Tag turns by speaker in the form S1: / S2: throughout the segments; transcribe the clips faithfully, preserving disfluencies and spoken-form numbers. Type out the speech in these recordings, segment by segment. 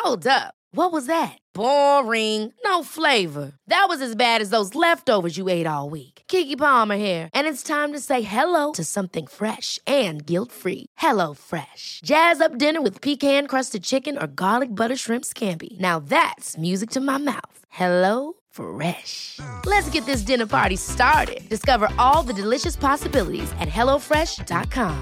S1: Hold up. What was that? Boring. No flavor. That was as bad as those leftovers you ate all week. Keke Palmer here, and it's time to say hello to something fresh and guilt-free. Hello Fresh. Jazz up dinner with pecan-crusted chicken or garlic butter shrimp scampi. Now that's music to my mouth. Hello Fresh. Let's get this dinner party started. Discover all the delicious possibilities at hello fresh dot com.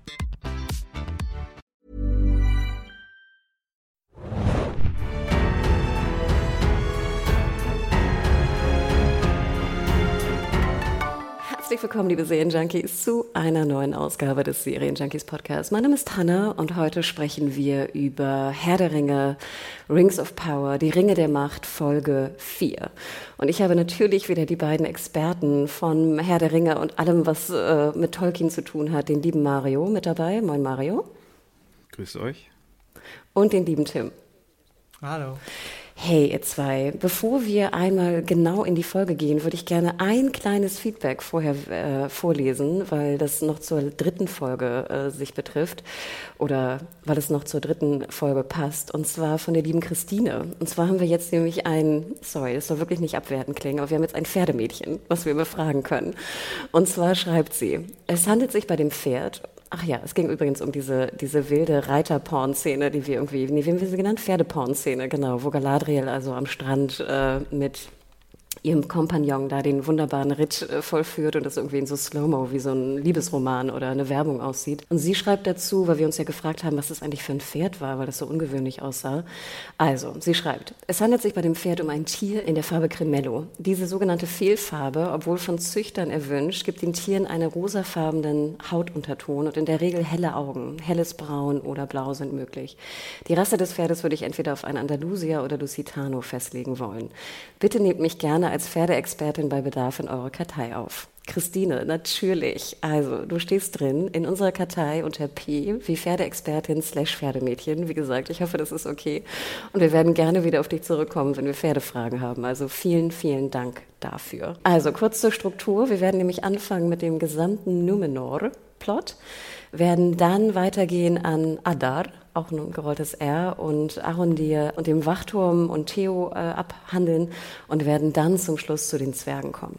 S2: Herzlich willkommen, liebe Serienjunkies, zu einer neuen Ausgabe des Serienjunkies Podcasts. Mein Name ist Hannah und heute sprechen wir über Herr der Ringe, Rings of Power, die Ringe der Macht, Folge vier. Und ich habe natürlich wieder die beiden Experten von Herr der Ringe und allem, was äh, mit Tolkien zu tun hat, den lieben Mario mit dabei. Moin Mario.
S3: Grüß euch.
S2: Und den lieben Tim.
S4: Hallo.
S2: Hey, ihr zwei, bevor wir einmal genau in die Folge gehen, würde ich gerne ein kleines Feedback vorher äh, vorlesen, weil das noch zur dritten Folge äh, sich betrifft oder weil es noch zur dritten Folge passt, und zwar von der lieben Christine. Und zwar haben wir jetzt nämlich ein, sorry, das soll wirklich nicht abwertend klingen, aber wir haben jetzt ein Pferdemädchen, was wir befragen können. Und zwar schreibt sie, es handelt sich bei dem Pferd... Ach ja, es ging übrigens um diese, diese wilde Reiter-Porn-Szene, die wir irgendwie, nee, wie haben wir sie genannt? Pferde-Porn-Szene, genau, wo Galadriel also am Strand äh, mit ihrem Kompagnon da den wunderbaren Ritt äh, vollführt und das irgendwie in so Slow-Mo wie so ein Liebesroman oder eine Werbung aussieht. Und sie schreibt dazu, weil wir uns ja gefragt haben, was das eigentlich für ein Pferd war, weil das so ungewöhnlich aussah. Also, sie schreibt, es handelt sich bei dem Pferd um ein Tier in der Farbe Cremello. Diese sogenannte Fehlfarbe, obwohl von Züchtern erwünscht, gibt den Tieren einen rosafarbenen Hautunterton und in der Regel helle Augen. Helles Braun oder Blau sind möglich. Die Rasse des Pferdes würde ich entweder auf ein Andalusier oder Lusitano festlegen wollen. Bitte nehmt mich gerne als Pferdeexpertin bei Bedarf in eure Kartei auf. Christine, natürlich. Also, du stehst drin in unserer Kartei unter P wie Pferdeexpertin slash Pferdemädchen. Wie gesagt, ich hoffe, das ist okay. Und wir werden gerne wieder auf dich zurückkommen, wenn wir Pferdefragen haben. Also vielen, vielen Dank dafür. Also, kurz zur Struktur. Wir werden nämlich anfangen mit dem gesamten Numenor-Plot, werden dann weitergehen an Adar, auch ein gerolltes R, und Arondir und dem Wachturm und Theo äh, abhandeln und werden dann zum Schluss zu den Zwergen kommen.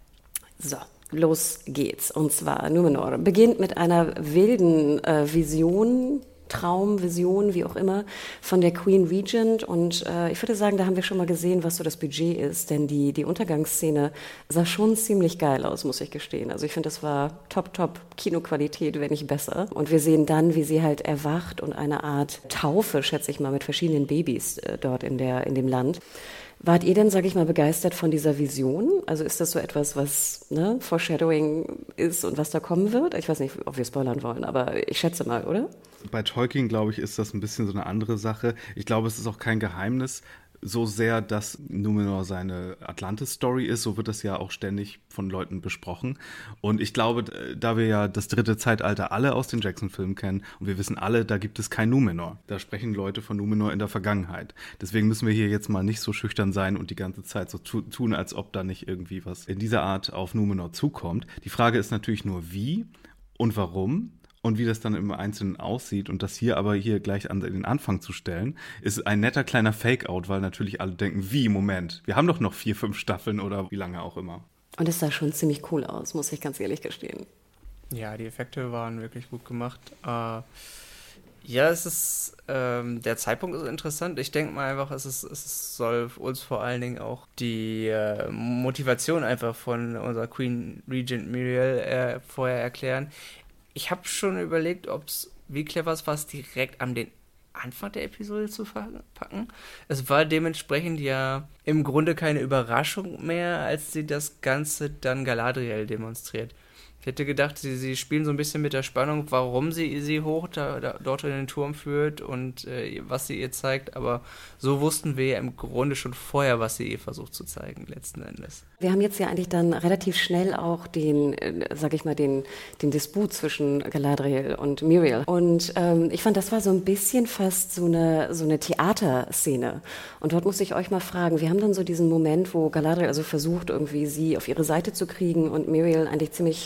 S2: So, los geht's. Und zwar Numenor beginnt mit einer wilden äh, Vision, Traum, Vision, wie auch immer, von der Queen Regent. Und äh, ich würde sagen, da haben wir schon mal gesehen, was so das Budget ist. Denn die, die Untergangsszene sah schon ziemlich geil aus, muss ich gestehen. Also ich finde, das war top, top Kinoqualität, wenn nicht besser. Und wir sehen dann, wie sie halt erwacht und eine Art Taufe, schätze ich mal, mit verschiedenen Babys äh, dort in, der, in dem Land. Wart ihr denn, sage ich mal, begeistert von dieser Vision? Also ist das so etwas, was ne, Foreshadowing ist und was da kommen wird? Ich weiß nicht, ob wir spoilern wollen, aber ich schätze mal, oder?
S3: Bei Tolkien, glaube ich, ist das ein bisschen so eine andere Sache. Ich glaube, es ist auch kein Geheimnis, so sehr, dass Numenor seine Atlantis-Story ist, so wird das ja auch ständig von Leuten besprochen. Und ich glaube, da wir ja das dritte Zeitalter alle aus den Jackson-Filmen kennen und wir wissen alle, da gibt es kein Numenor. Da sprechen Leute von Numenor in der Vergangenheit. Deswegen müssen wir hier jetzt mal nicht so schüchtern sein und die ganze Zeit so tu- tun, als ob da nicht irgendwie was in dieser Art auf Numenor zukommt. Die Frage ist natürlich nur, wie und warum. Und wie das dann im Einzelnen aussieht und das hier aber hier gleich an den Anfang zu stellen, ist ein netter kleiner Fake-Out, weil natürlich alle denken, wie, Moment, wir haben doch noch vier, fünf Staffeln oder wie lange auch immer.
S2: Und es sah schon ziemlich cool aus, muss ich ganz ehrlich gestehen.
S4: Ja, die Effekte waren wirklich gut gemacht. Äh, ja, es ist, ähm, der Zeitpunkt ist interessant. Ich denke mal einfach, es, ist, es soll uns vor allen Dingen auch die äh, Motivation einfach von unserer Queen Regent Muriel äh, vorher erklären. Ich habe schon überlegt, ob es, wie clever es war, es direkt an den Anfang der Episode zu packen. Es war dementsprechend ja im Grunde keine Überraschung mehr, als sie das Ganze dann Galadriel demonstriert. Ich hätte gedacht, sie, sie spielen so ein bisschen mit der Spannung, warum sie sie hoch da, da, dort in den Turm führt und äh, was sie ihr zeigt. Aber so wussten wir ja im Grunde schon vorher, was sie ihr versucht zu zeigen, letzten Endes.
S2: Wir haben jetzt ja eigentlich dann relativ schnell auch den, äh, sag ich mal, den, den Disput zwischen Galadriel und Muriel. Und ähm, ich fand, das war so ein bisschen fast so eine, so eine Theaterszene. Und dort muss ich euch mal fragen, wir haben dann so diesen Moment, wo Galadriel also versucht, irgendwie sie auf ihre Seite zu kriegen und Muriel eigentlich ziemlich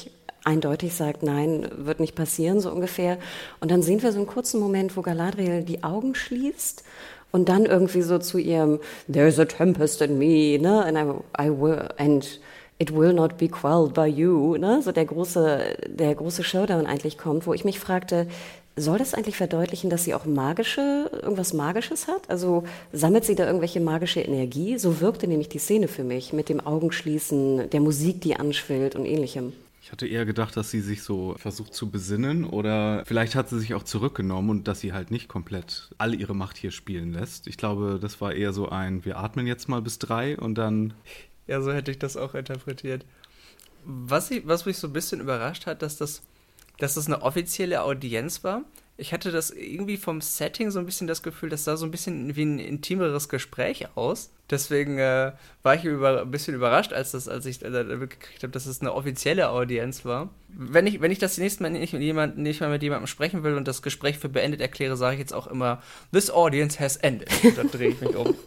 S2: eindeutig sagt, nein, wird nicht passieren, so ungefähr. Und dann sehen wir so einen kurzen Moment, wo Galadriel die Augen schließt und dann irgendwie so zu ihrem There's a tempest in me, ne? And I, I will, and it will not be quelled by you, ne? So der große, der große Showdown eigentlich kommt, wo ich mich fragte, soll das eigentlich verdeutlichen, dass sie auch magische, irgendwas Magisches hat? Also sammelt sie da irgendwelche magische Energie? So wirkte nämlich die Szene für mich mit dem Augenschließen, der Musik, die anschwillt und ähnlichem.
S3: Ich hatte eher gedacht, dass sie sich so versucht zu besinnen oder vielleicht hat sie sich auch zurückgenommen und dass sie halt nicht komplett all ihre Macht hier spielen lässt. Ich glaube, das war eher so ein, wir atmen jetzt mal bis drei und dann...
S4: Ja, so hätte ich das auch interpretiert. Was, ich, was mich so ein bisschen überrascht hat, dass das, dass das eine offizielle Audienz war. Ich hatte das irgendwie vom Setting so ein bisschen das Gefühl, das sah so ein bisschen wie ein intimeres Gespräch aus. Deswegen äh, war ich über, ein bisschen überrascht, als, das, als ich äh, mitgekriegt habe, dass es eine offizielle Audienz war. Wenn ich, wenn ich das nächste Mal nicht, mit jemand, nicht mal mit jemandem sprechen will und das Gespräch für beendet erkläre, sage ich jetzt auch immer, this audience has ended. Und dann drehe ich mich um.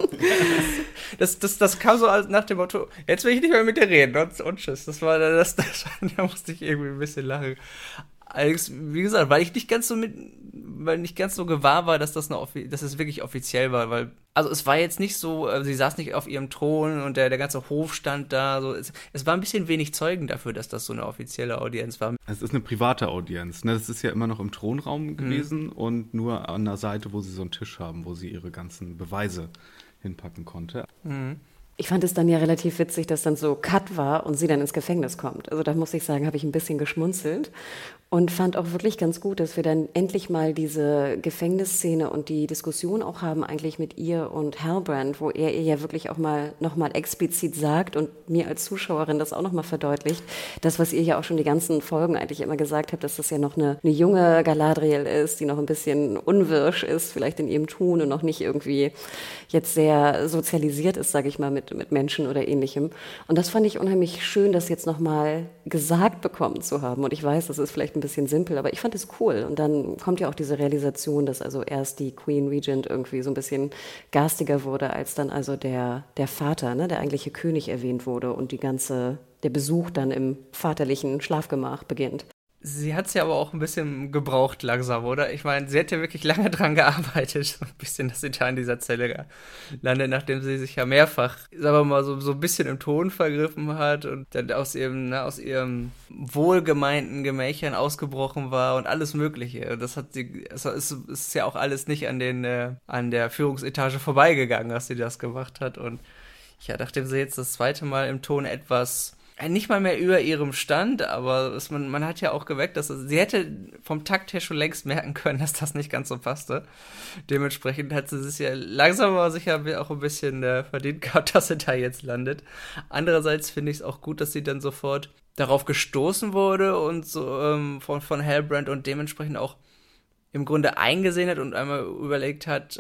S4: Das, das, das kam so nach dem Motto, jetzt will ich nicht mehr mit dir reden und, und tschüss. Das war, das, das, da musste ich irgendwie ein bisschen lachen. Allerdings, wie gesagt, weil ich nicht ganz so mit, weil nicht ganz so gewahr war, dass das eine, dass es wirklich offiziell war, weil, also es war jetzt nicht so, sie saß nicht auf ihrem Thron und der, der ganze Hof stand da, so, es, es war ein bisschen wenig Zeugen dafür, dass das so eine offizielle Audienz war.
S3: Es ist eine private Audienz, ne? Das ist ja immer noch im Thronraum gewesen mhm. und nur an der Seite, wo sie so einen Tisch haben, wo sie ihre ganzen Beweise hinpacken konnte.
S2: Mhm. Ich fand es dann ja relativ witzig, dass dann so Cut war und sie dann ins Gefängnis kommt. Also da muss ich sagen, habe ich ein bisschen geschmunzelt und fand auch wirklich ganz gut, dass wir dann endlich mal diese Gefängnisszene und die Diskussion auch haben eigentlich mit ihr und Halbrand, wo er ihr ja wirklich auch mal nochmal explizit sagt und mir als Zuschauerin das auch nochmal verdeutlicht, das, was ihr ja auch schon die ganzen Folgen eigentlich immer gesagt habt, dass das ja noch eine, eine junge Galadriel ist, die noch ein bisschen unwirsch ist, vielleicht in ihrem Tun und noch nicht irgendwie jetzt sehr sozialisiert ist, sage ich mal, mit, mit Menschen oder Ähnlichem. Und das fand ich unheimlich schön, das jetzt nochmal gesagt bekommen zu haben. Und ich weiß, das ist vielleicht ein bisschen simpel, aber ich fand es cool. Und dann kommt ja auch diese Realisation, dass also erst die Queen Regent irgendwie so ein bisschen garstiger wurde, als dann also der, der Vater, ne, der eigentliche König erwähnt wurde und die ganze, der Besuch dann im vaterlichen Schlafgemach beginnt.
S4: Sie hat es ja aber auch ein bisschen gebraucht langsam, oder? Ich meine, sie hat ja wirklich lange dran gearbeitet, so ein bisschen, dass sie da in dieser Zelle landet, nachdem sie sich ja mehrfach, sagen wir mal, so, so ein bisschen im Ton vergriffen hat und dann aus ihrem, ne, aus ihrem wohlgemeinten Gemächern ausgebrochen war und alles Mögliche. Das hat sie, es ist, ist ja auch alles nicht an den, äh, an der Führungsetage vorbeigegangen, dass sie das gemacht hat. Und ja, nachdem sie jetzt das zweite Mal im Ton etwas nicht mal mehr über ihrem Stand, aber es, man, man hat ja auch geweckt, dass es, sie hätte vom Takt her schon längst merken können, dass das nicht ganz so passte. Dementsprechend hat sie sich ja langsam aber sicher auch ein bisschen äh, verdient gehabt, dass sie da jetzt landet. Andererseits finde ich es auch gut, dass sie dann sofort darauf gestoßen wurde und so ähm, von, von Halbrand und dementsprechend auch im Grunde eingesehen hat und einmal überlegt hat,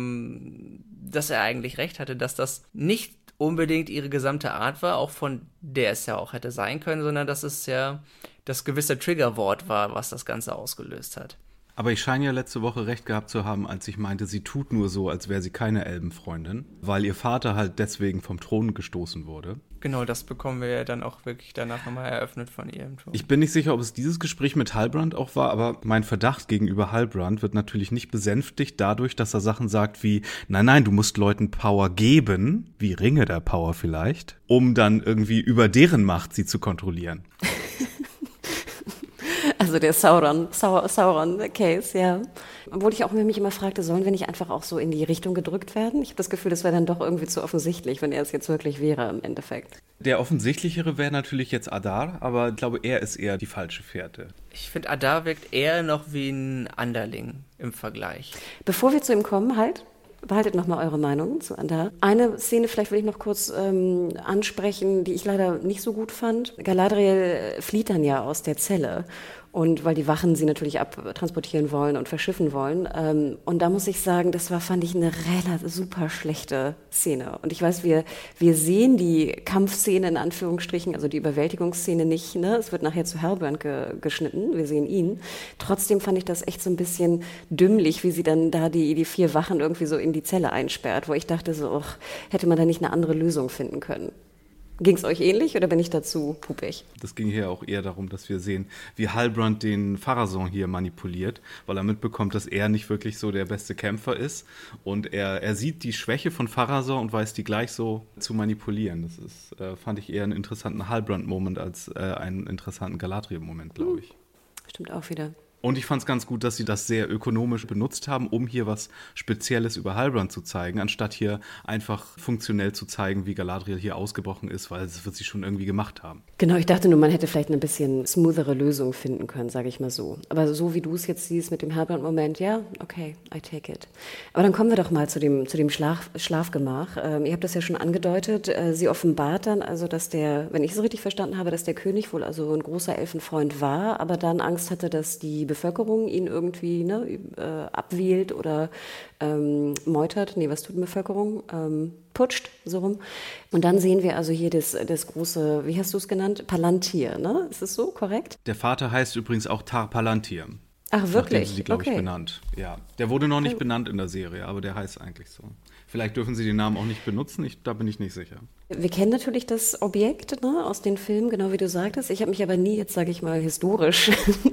S4: ähm, dass er eigentlich recht hatte, dass das nicht unbedingt ihre gesamte Art war, auch von der es ja auch hätte sein können, sondern dass es ja das gewisse Triggerwort war, was das Ganze ausgelöst hat.
S3: Aber ich scheine ja letzte Woche recht gehabt zu haben, als ich meinte, sie tut nur so, als wäre sie keine Elbenfreundin, weil ihr Vater halt deswegen vom Thron gestoßen wurde.
S4: Genau, das bekommen wir ja dann auch wirklich danach nochmal eröffnet von ihr im Thron.
S3: Ich bin nicht sicher, ob es dieses Gespräch mit Halbrand auch war, aber mein Verdacht gegenüber Halbrand wird natürlich nicht besänftigt dadurch, dass er Sachen sagt wie, nein, nein, du musst Leuten Power geben, wie Ringe der Power vielleicht, um dann irgendwie über deren Macht sie zu kontrollieren.
S2: Also der Sauron, Sau- Sauron-Case, ja. Obwohl ich auch mich immer fragte, sollen wir nicht einfach auch so in die Richtung gedrückt werden? Ich habe das Gefühl, das wäre dann doch irgendwie zu offensichtlich, wenn er es jetzt wirklich wäre im Endeffekt.
S3: Der offensichtlichere wäre natürlich jetzt Adar, aber ich glaube, er ist eher die falsche Fährte.
S4: Ich finde, Adar wirkt eher noch wie ein Anderling im Vergleich.
S2: Bevor wir zu ihm kommen, halt, behaltet nochmal eure Meinung zu Adar. Eine Szene vielleicht will ich noch kurz ähm, ansprechen, die ich leider nicht so gut fand. Galadriel flieht dann ja aus der Zelle. Und weil die Wachen sie natürlich abtransportieren wollen und verschiffen wollen. Ähm, und da muss ich sagen, das war, fand ich, eine relativ super schlechte Szene. Und ich weiß, wir, wir sehen die Kampfszene in Anführungsstrichen, also die Überwältigungsszene nicht. Ne? Es wird nachher zu Halbrand ge- geschnitten, wir sehen ihn. Trotzdem fand ich das echt so ein bisschen dümmlich, wie sie dann da die, die vier Wachen irgendwie so in die Zelle einsperrt, wo ich dachte so, och, hätte man da nicht eine andere Lösung finden können. Ging es euch ähnlich oder bin ich dazu pupig?
S3: Das ging hier auch eher darum, dass wir sehen, wie Halbrand den Pharazôn hier manipuliert, weil er mitbekommt, dass er nicht wirklich so der beste Kämpfer ist. Und er, er sieht die Schwäche von Pharazôn und weiß die gleich so zu manipulieren. Das ist, äh, fand ich eher einen interessanten Halbrand-Moment als äh, einen interessanten Galadriel-Moment, glaube ich.
S2: Stimmt auch wieder.
S3: Und ich fand es ganz gut, dass sie das sehr ökonomisch benutzt haben, um hier was Spezielles über Halbrand zu zeigen, anstatt hier einfach funktionell zu zeigen, wie Galadriel hier ausgebrochen ist, weil das wird sie schon irgendwie gemacht haben.
S2: Genau, ich dachte nur, man hätte vielleicht eine bisschen smoothere Lösung finden können, sage ich mal so. Aber so wie du es jetzt siehst mit dem Halbrand-Moment, ja, okay, I take it. Aber dann kommen wir doch mal zu dem, zu dem Schlaf, Schlafgemach. Ähm, ihr habt das ja schon angedeutet. Äh, sie offenbart dann also, dass der, wenn ich es richtig verstanden habe, dass der König wohl also ein großer Elfenfreund war, aber dann Angst hatte, dass die Bevölkerung ihn irgendwie ne, äh, abwählt oder ähm, meutert. Nee, was tut die Bevölkerung? Ähm, putscht, so rum. Und dann sehen wir also hier das, das große, wie hast du es genannt? Palantir, ne? Ist es so korrekt?
S3: Der Vater heißt übrigens auch Tar Palantir.
S2: Ach, wirklich?
S3: Nachdem sie, glaube
S2: okay.
S3: ich, benannt. Ja, der wurde noch nicht benannt in der Serie, aber der heißt eigentlich so. Vielleicht dürfen sie den Namen auch nicht benutzen, ich, da bin ich nicht sicher.
S2: Wir kennen natürlich das Objekt ne, aus den Filmen, genau wie du sagtest. Ich habe mich aber nie jetzt, sage ich mal, historisch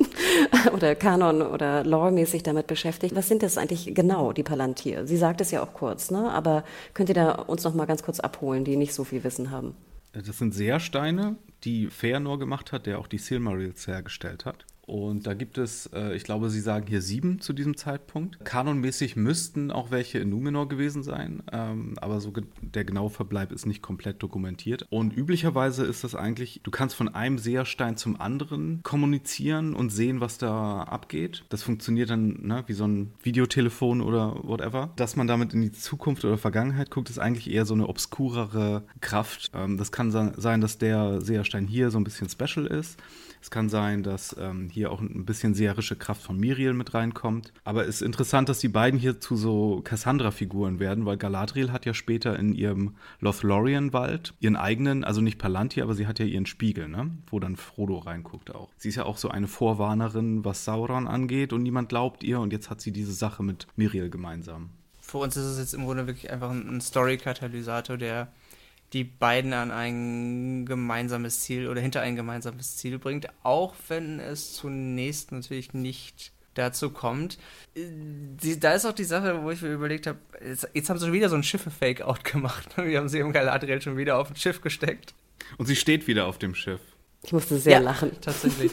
S2: oder Kanon- oder Lore-mäßig damit beschäftigt. Was sind das eigentlich genau, die Palantir? Sie sagt es ja auch kurz, ne? Aber könnt ihr da uns noch mal ganz kurz abholen, die nicht so viel Wissen haben?
S3: Das sind Seersteine, die Fëanor gemacht hat, der auch die Silmarils hergestellt hat. Und da gibt es, äh, ich glaube, sie sagen hier sieben zu diesem Zeitpunkt. Kanonmäßig müssten auch welche in Numenor gewesen sein, ähm, aber so ge- der genaue Verbleib ist nicht komplett dokumentiert. Und üblicherweise ist das eigentlich, du kannst von einem Seerstein zum anderen kommunizieren und sehen, was da abgeht. Das funktioniert dann ne, wie so ein Videotelefon oder whatever. Dass man damit in die Zukunft oder Vergangenheit guckt, ist eigentlich eher so eine obskurere Kraft. Ähm, das kann sa- sein, dass der Seerstein hier so ein bisschen special ist. Es kann sein, dass ähm, hier auch ein bisschen seherische Kraft von Miriel mit reinkommt. Aber es ist interessant, dass die beiden hier zu so Cassandra-Figuren werden, weil Galadriel hat ja später in ihrem Lothlorien-Wald ihren eigenen, also nicht Palantir, aber sie hat ja ihren Spiegel, ne? Wo dann Frodo reinguckt auch. Sie ist ja auch so eine Vorwarnerin, was Sauron angeht und niemand glaubt ihr und jetzt hat sie diese Sache mit Miriel gemeinsam.
S4: Für uns ist es jetzt im Grunde wirklich einfach ein Story-Katalysator, der die beiden an ein gemeinsames Ziel oder hinter ein gemeinsames Ziel bringt, auch wenn es zunächst natürlich nicht dazu kommt. Die, da ist auch die Sache, wo ich mir überlegt habe, jetzt, jetzt haben sie schon wieder so ein Schiffe-Fake-Out gemacht. Wir haben sie im Galadriel schon wieder auf ein Schiff gesteckt.
S3: Und sie steht wieder auf dem Schiff.
S2: Ich musste sehr
S4: Ja,
S2: lachen.
S4: Tatsächlich.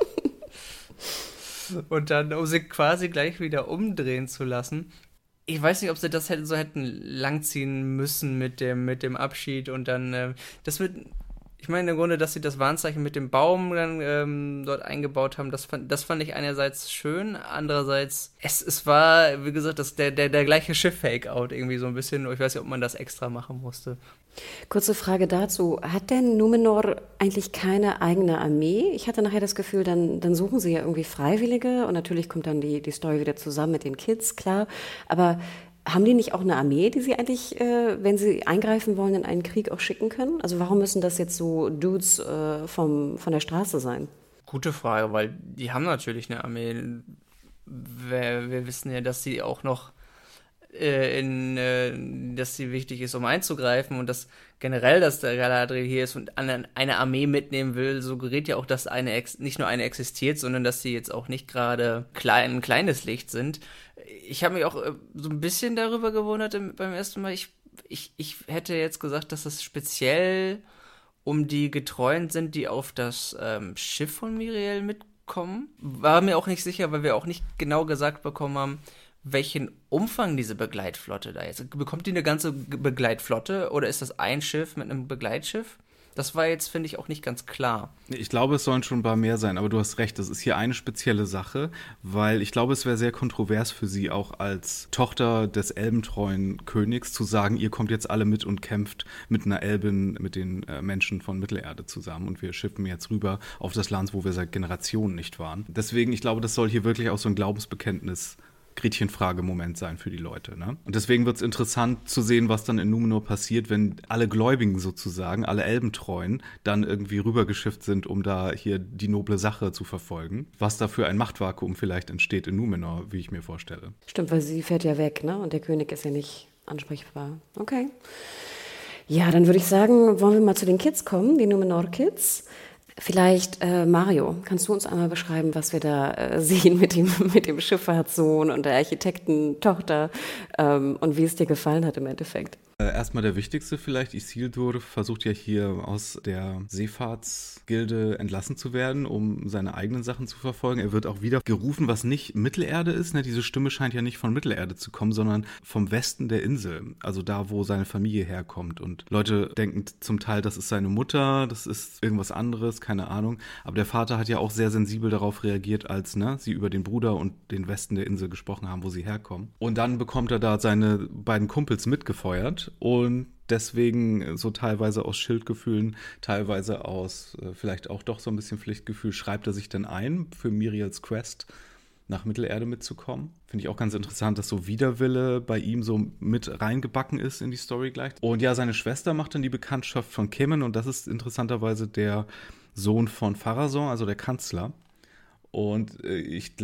S4: Und dann, um sie quasi gleich wieder umdrehen zu lassen. Ich weiß nicht, ob sie das hätten, so hätten langziehen müssen mit dem, mit dem Abschied und dann, äh, das wird, ich meine im Grunde, dass sie das Warnzeichen mit dem Baum dann ähm, dort eingebaut haben, das fand, das fand ich einerseits schön, andererseits, es, es war, wie gesagt, das, der, der, der gleiche Schiff-Fake-Out irgendwie so ein bisschen, ich weiß nicht, ob man das extra machen musste.
S2: Kurze Frage dazu. Hat denn Numenor eigentlich keine eigene Armee? Ich hatte nachher das Gefühl, dann, dann suchen sie ja irgendwie Freiwillige und natürlich kommt dann die, die Story wieder zusammen mit den Kids, klar. Aber haben die nicht auch eine Armee, die sie eigentlich, äh, wenn sie eingreifen wollen, in einen Krieg auch schicken können? Also warum müssen das jetzt so Dudes äh, vom, von der Straße sein?
S4: Gute Frage, weil die haben natürlich eine Armee. Wir, wir wissen ja, dass sie auch noch äh, in, äh, dass sie wichtig ist, um einzugreifen und dass generell, dass der Galadriel hier ist und eine, eine Armee mitnehmen will, suggeriert ja auch, dass eine ex- nicht nur eine existiert, sondern dass sie jetzt auch nicht gerade klein, ein kleines Licht sind. Ich habe mich auch äh, so ein bisschen darüber gewundert im, beim ersten Mal. Ich, ich, ich hätte jetzt gesagt, dass es speziell um die Getreuen sind, die auf das ähm, Schiff von Miriel mitkommen. War mir auch nicht sicher, weil wir auch nicht genau gesagt bekommen haben, welchen Umfang diese Begleitflotte da ist. Bekommt die eine ganze Begleitflotte oder ist das ein Schiff mit einem Begleitschiff? Das war jetzt, finde ich, auch nicht ganz klar.
S3: Ich glaube, es sollen schon ein paar mehr sein, aber du hast recht, das ist hier eine spezielle Sache, weil ich glaube, es wäre sehr kontrovers für sie, auch als Tochter des elbentreuen Königs zu sagen, ihr kommt jetzt alle mit und kämpft mit einer Elbin, mit den äh, Menschen von Mittelerde zusammen und wir schiffen jetzt rüber auf das Land, wo wir seit Generationen nicht waren. Deswegen, ich glaube, das soll hier wirklich auch so ein Glaubensbekenntnis Gretchenfrage-Moment sein für die Leute. Ne? Und deswegen wird es interessant zu sehen, was dann in Numenor passiert, wenn alle Gläubigen sozusagen, alle Elbentreuen, dann irgendwie rübergeschifft sind, um da hier die noble Sache zu verfolgen. Was da für ein Machtvakuum vielleicht entsteht in Numenor, wie ich mir vorstelle.
S2: Stimmt, weil sie fährt ja weg, ne? Und der König ist ja nicht ansprechbar. Okay. Ja, dann würde ich sagen, wollen wir mal zu den Kids kommen, die Numenor-Kids. Vielleicht, äh, Mario, kannst du uns einmal beschreiben, was wir da äh, sehen mit dem, mit dem Schifffahrtssohn und der Architektentochter ähm, und wie es dir gefallen hat im Endeffekt?
S3: Äh, erstmal der wichtigste vielleicht, Isildur versucht ja hier aus der Seefahrtsgilde entlassen zu werden, um seine eigenen Sachen zu verfolgen. Er wird auch wieder gerufen, was nicht Mittelerde ist. Ne? Diese Stimme scheint ja nicht von Mittelerde zu kommen, sondern vom Westen der Insel, also da, wo seine Familie herkommt. Und Leute denken zum Teil, das ist seine Mutter, das ist irgendwas anderes, keine Ahnung. Aber der Vater hat ja auch sehr sensibel darauf reagiert, als ne, sie über den Bruder und den Westen der Insel gesprochen haben, wo sie herkommen. Und dann bekommt er da seine beiden Kumpels mitgefeuert. Und deswegen so teilweise aus Schuldgefühlen, teilweise aus äh, vielleicht auch doch so ein bisschen Pflichtgefühl, schreibt er sich dann ein, für Miriels Quest nach Mittelerde mitzukommen. Finde ich auch ganz interessant, dass so Widerwille bei ihm so mit reingebacken ist in die Story gleich. Und ja, seine Schwester macht dann die Bekanntschaft von Kemen und das ist interessanterweise der Sohn von Pharazôn, also der Kanzler. Und ich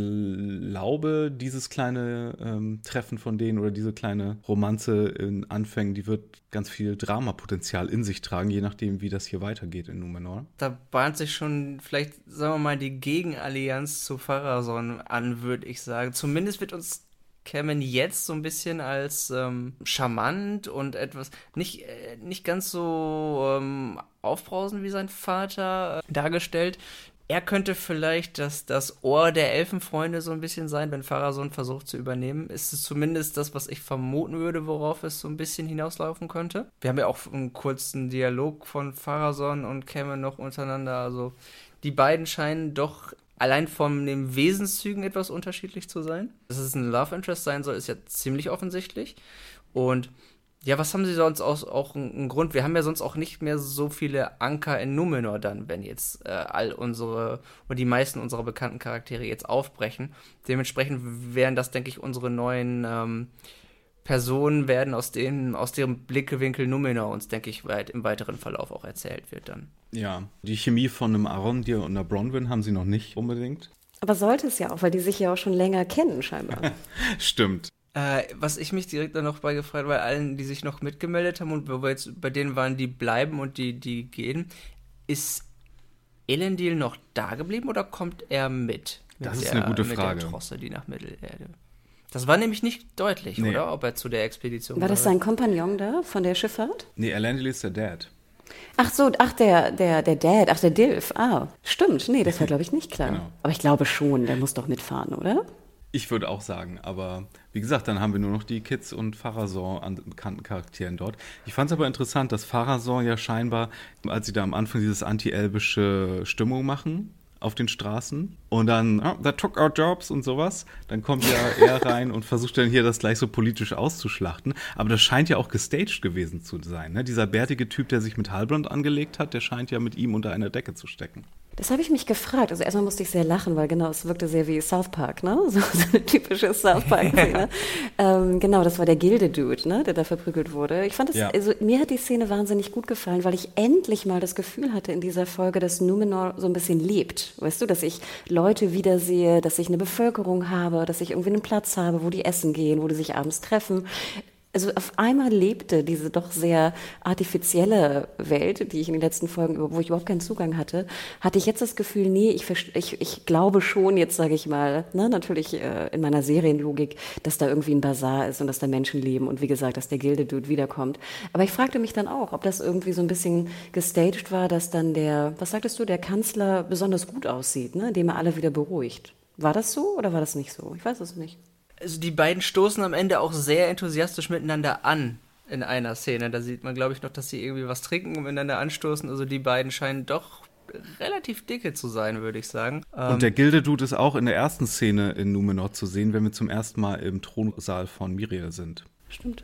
S3: glaube, dieses kleine ähm, Treffen von denen oder diese kleine Romanze in Anfängen, die wird ganz viel Dramapotenzial in sich tragen, je nachdem, wie das hier weitergeht in Numenor.
S4: Da bahnt sich schon vielleicht, sagen wir mal, die Gegenallianz zu Pharazôn an, würde ich sagen. Zumindest wird uns Kemen jetzt so ein bisschen als ähm, charmant und etwas nicht, äh, nicht ganz so ähm, aufbrausend wie sein Vater äh, dargestellt. Er könnte vielleicht das, das Ohr der Elfenfreunde so ein bisschen sein, wenn Pharazôn versucht zu übernehmen. Ist es zumindest das, was ich vermuten würde, worauf es so ein bisschen hinauslaufen könnte. Wir haben ja auch einen kurzen Dialog von Pharazôn und Kemen noch untereinander. Also die beiden scheinen doch allein von den Wesenszügen etwas unterschiedlich zu sein. Dass es ein Love Interest sein soll, ist ja ziemlich offensichtlich. Und ja, was haben sie sonst auch, auch einen Grund? Wir haben ja sonst auch nicht mehr so viele Anker in Numenor dann, wenn jetzt äh, all unsere, oder die meisten unserer bekannten Charaktere jetzt aufbrechen. Dementsprechend wären das, denke ich, unsere neuen ähm, Personen werden, aus denen, aus deren Blickwinkel Numenor uns, denke ich, weit, im weiteren Verlauf auch erzählt wird dann.
S3: Ja, die Chemie von einem Arondir und einer Bronwyn haben sie noch nicht unbedingt.
S2: Aber sollte es ja auch, weil die sich ja auch schon länger kennen scheinbar.
S3: Stimmt.
S4: Äh, was ich mich direkt dann noch bei gefragt, weil allen, die sich noch mitgemeldet haben und wo wir jetzt bei denen waren, die bleiben und die, die gehen, ist Elendil noch da geblieben oder kommt er mit? mit
S3: das ist
S4: der,
S3: eine gute
S4: mit
S3: Frage.
S4: Der Trosse, die nach Mittelerde. Das war nämlich nicht deutlich, nee. Oder? Ob er zu der Expedition
S2: war. War das sein Kompagnon da von der Schifffahrt?
S3: Nee, Elendil ist der Dad.
S2: Ach so, ach, der, der, der Dad, ach, der Dilf. Ah, stimmt. Nee, das war, glaube ich, nicht klar. Genau. Aber ich glaube schon, der muss doch mitfahren, oder?
S3: Ich würde auch sagen, aber wie gesagt, dann haben wir nur noch die Kids und Pharazôn an bekannten Charakteren dort. Ich fand es aber interessant, dass Pharazôn ja scheinbar, als sie da am Anfang dieses anti-elbische Stimmung machen auf den Straßen und dann, oh, that took our jobs und sowas, dann kommt ja er rein und versucht dann hier das gleich so politisch auszuschlachten. Aber das scheint ja auch gestaged gewesen zu sein. Ne? Dieser bärtige Typ, der sich mit Halbrand angelegt hat, der scheint ja mit ihm unter einer Decke zu stecken.
S2: Das habe ich mich gefragt. Also erstmal musste ich sehr lachen, weil genau, es wirkte sehr wie South Park, ne? So, so eine typische South Park-Szene. ähm, genau, das war der Gilde-Dude, ne? Der da verprügelt wurde. Ich fand es, ja. also mir hat die Szene wahnsinnig gut gefallen, weil ich endlich mal das Gefühl hatte in dieser Folge, dass Numenor so ein bisschen lebt. Weißt du, dass ich Leute wiedersehe, dass ich eine Bevölkerung habe, dass ich irgendwie einen Platz habe, wo die essen gehen, wo die sich abends treffen. Also auf einmal lebte diese doch sehr artifizielle Welt, die ich in den letzten Folgen, wo ich überhaupt keinen Zugang hatte, hatte ich jetzt das Gefühl, nee, ich, ich, ich glaube schon, jetzt sage ich mal, ne, natürlich äh, in meiner Serienlogik, dass da irgendwie ein Bazar ist und dass da Menschen leben und wie gesagt, dass der Gilde-Dude wiederkommt. Aber ich fragte mich dann auch, ob das irgendwie so ein bisschen gestaged war, dass dann der, was sagtest du, der Kanzler besonders gut aussieht, ne, indem er alle wieder beruhigt. War das so oder war das nicht so? Ich weiß es nicht.
S4: Also die beiden stoßen am Ende auch sehr enthusiastisch miteinander an in einer Szene. Da sieht man, glaube ich, noch, dass sie irgendwie was trinken und miteinander anstoßen. Also die beiden scheinen doch relativ dicke zu sein, würde ich sagen.
S3: Und der Gilde-Dude ist auch in der ersten Szene in Numenor zu sehen, wenn wir zum ersten Mal im Thronsaal von Miriel sind.
S2: Stimmt.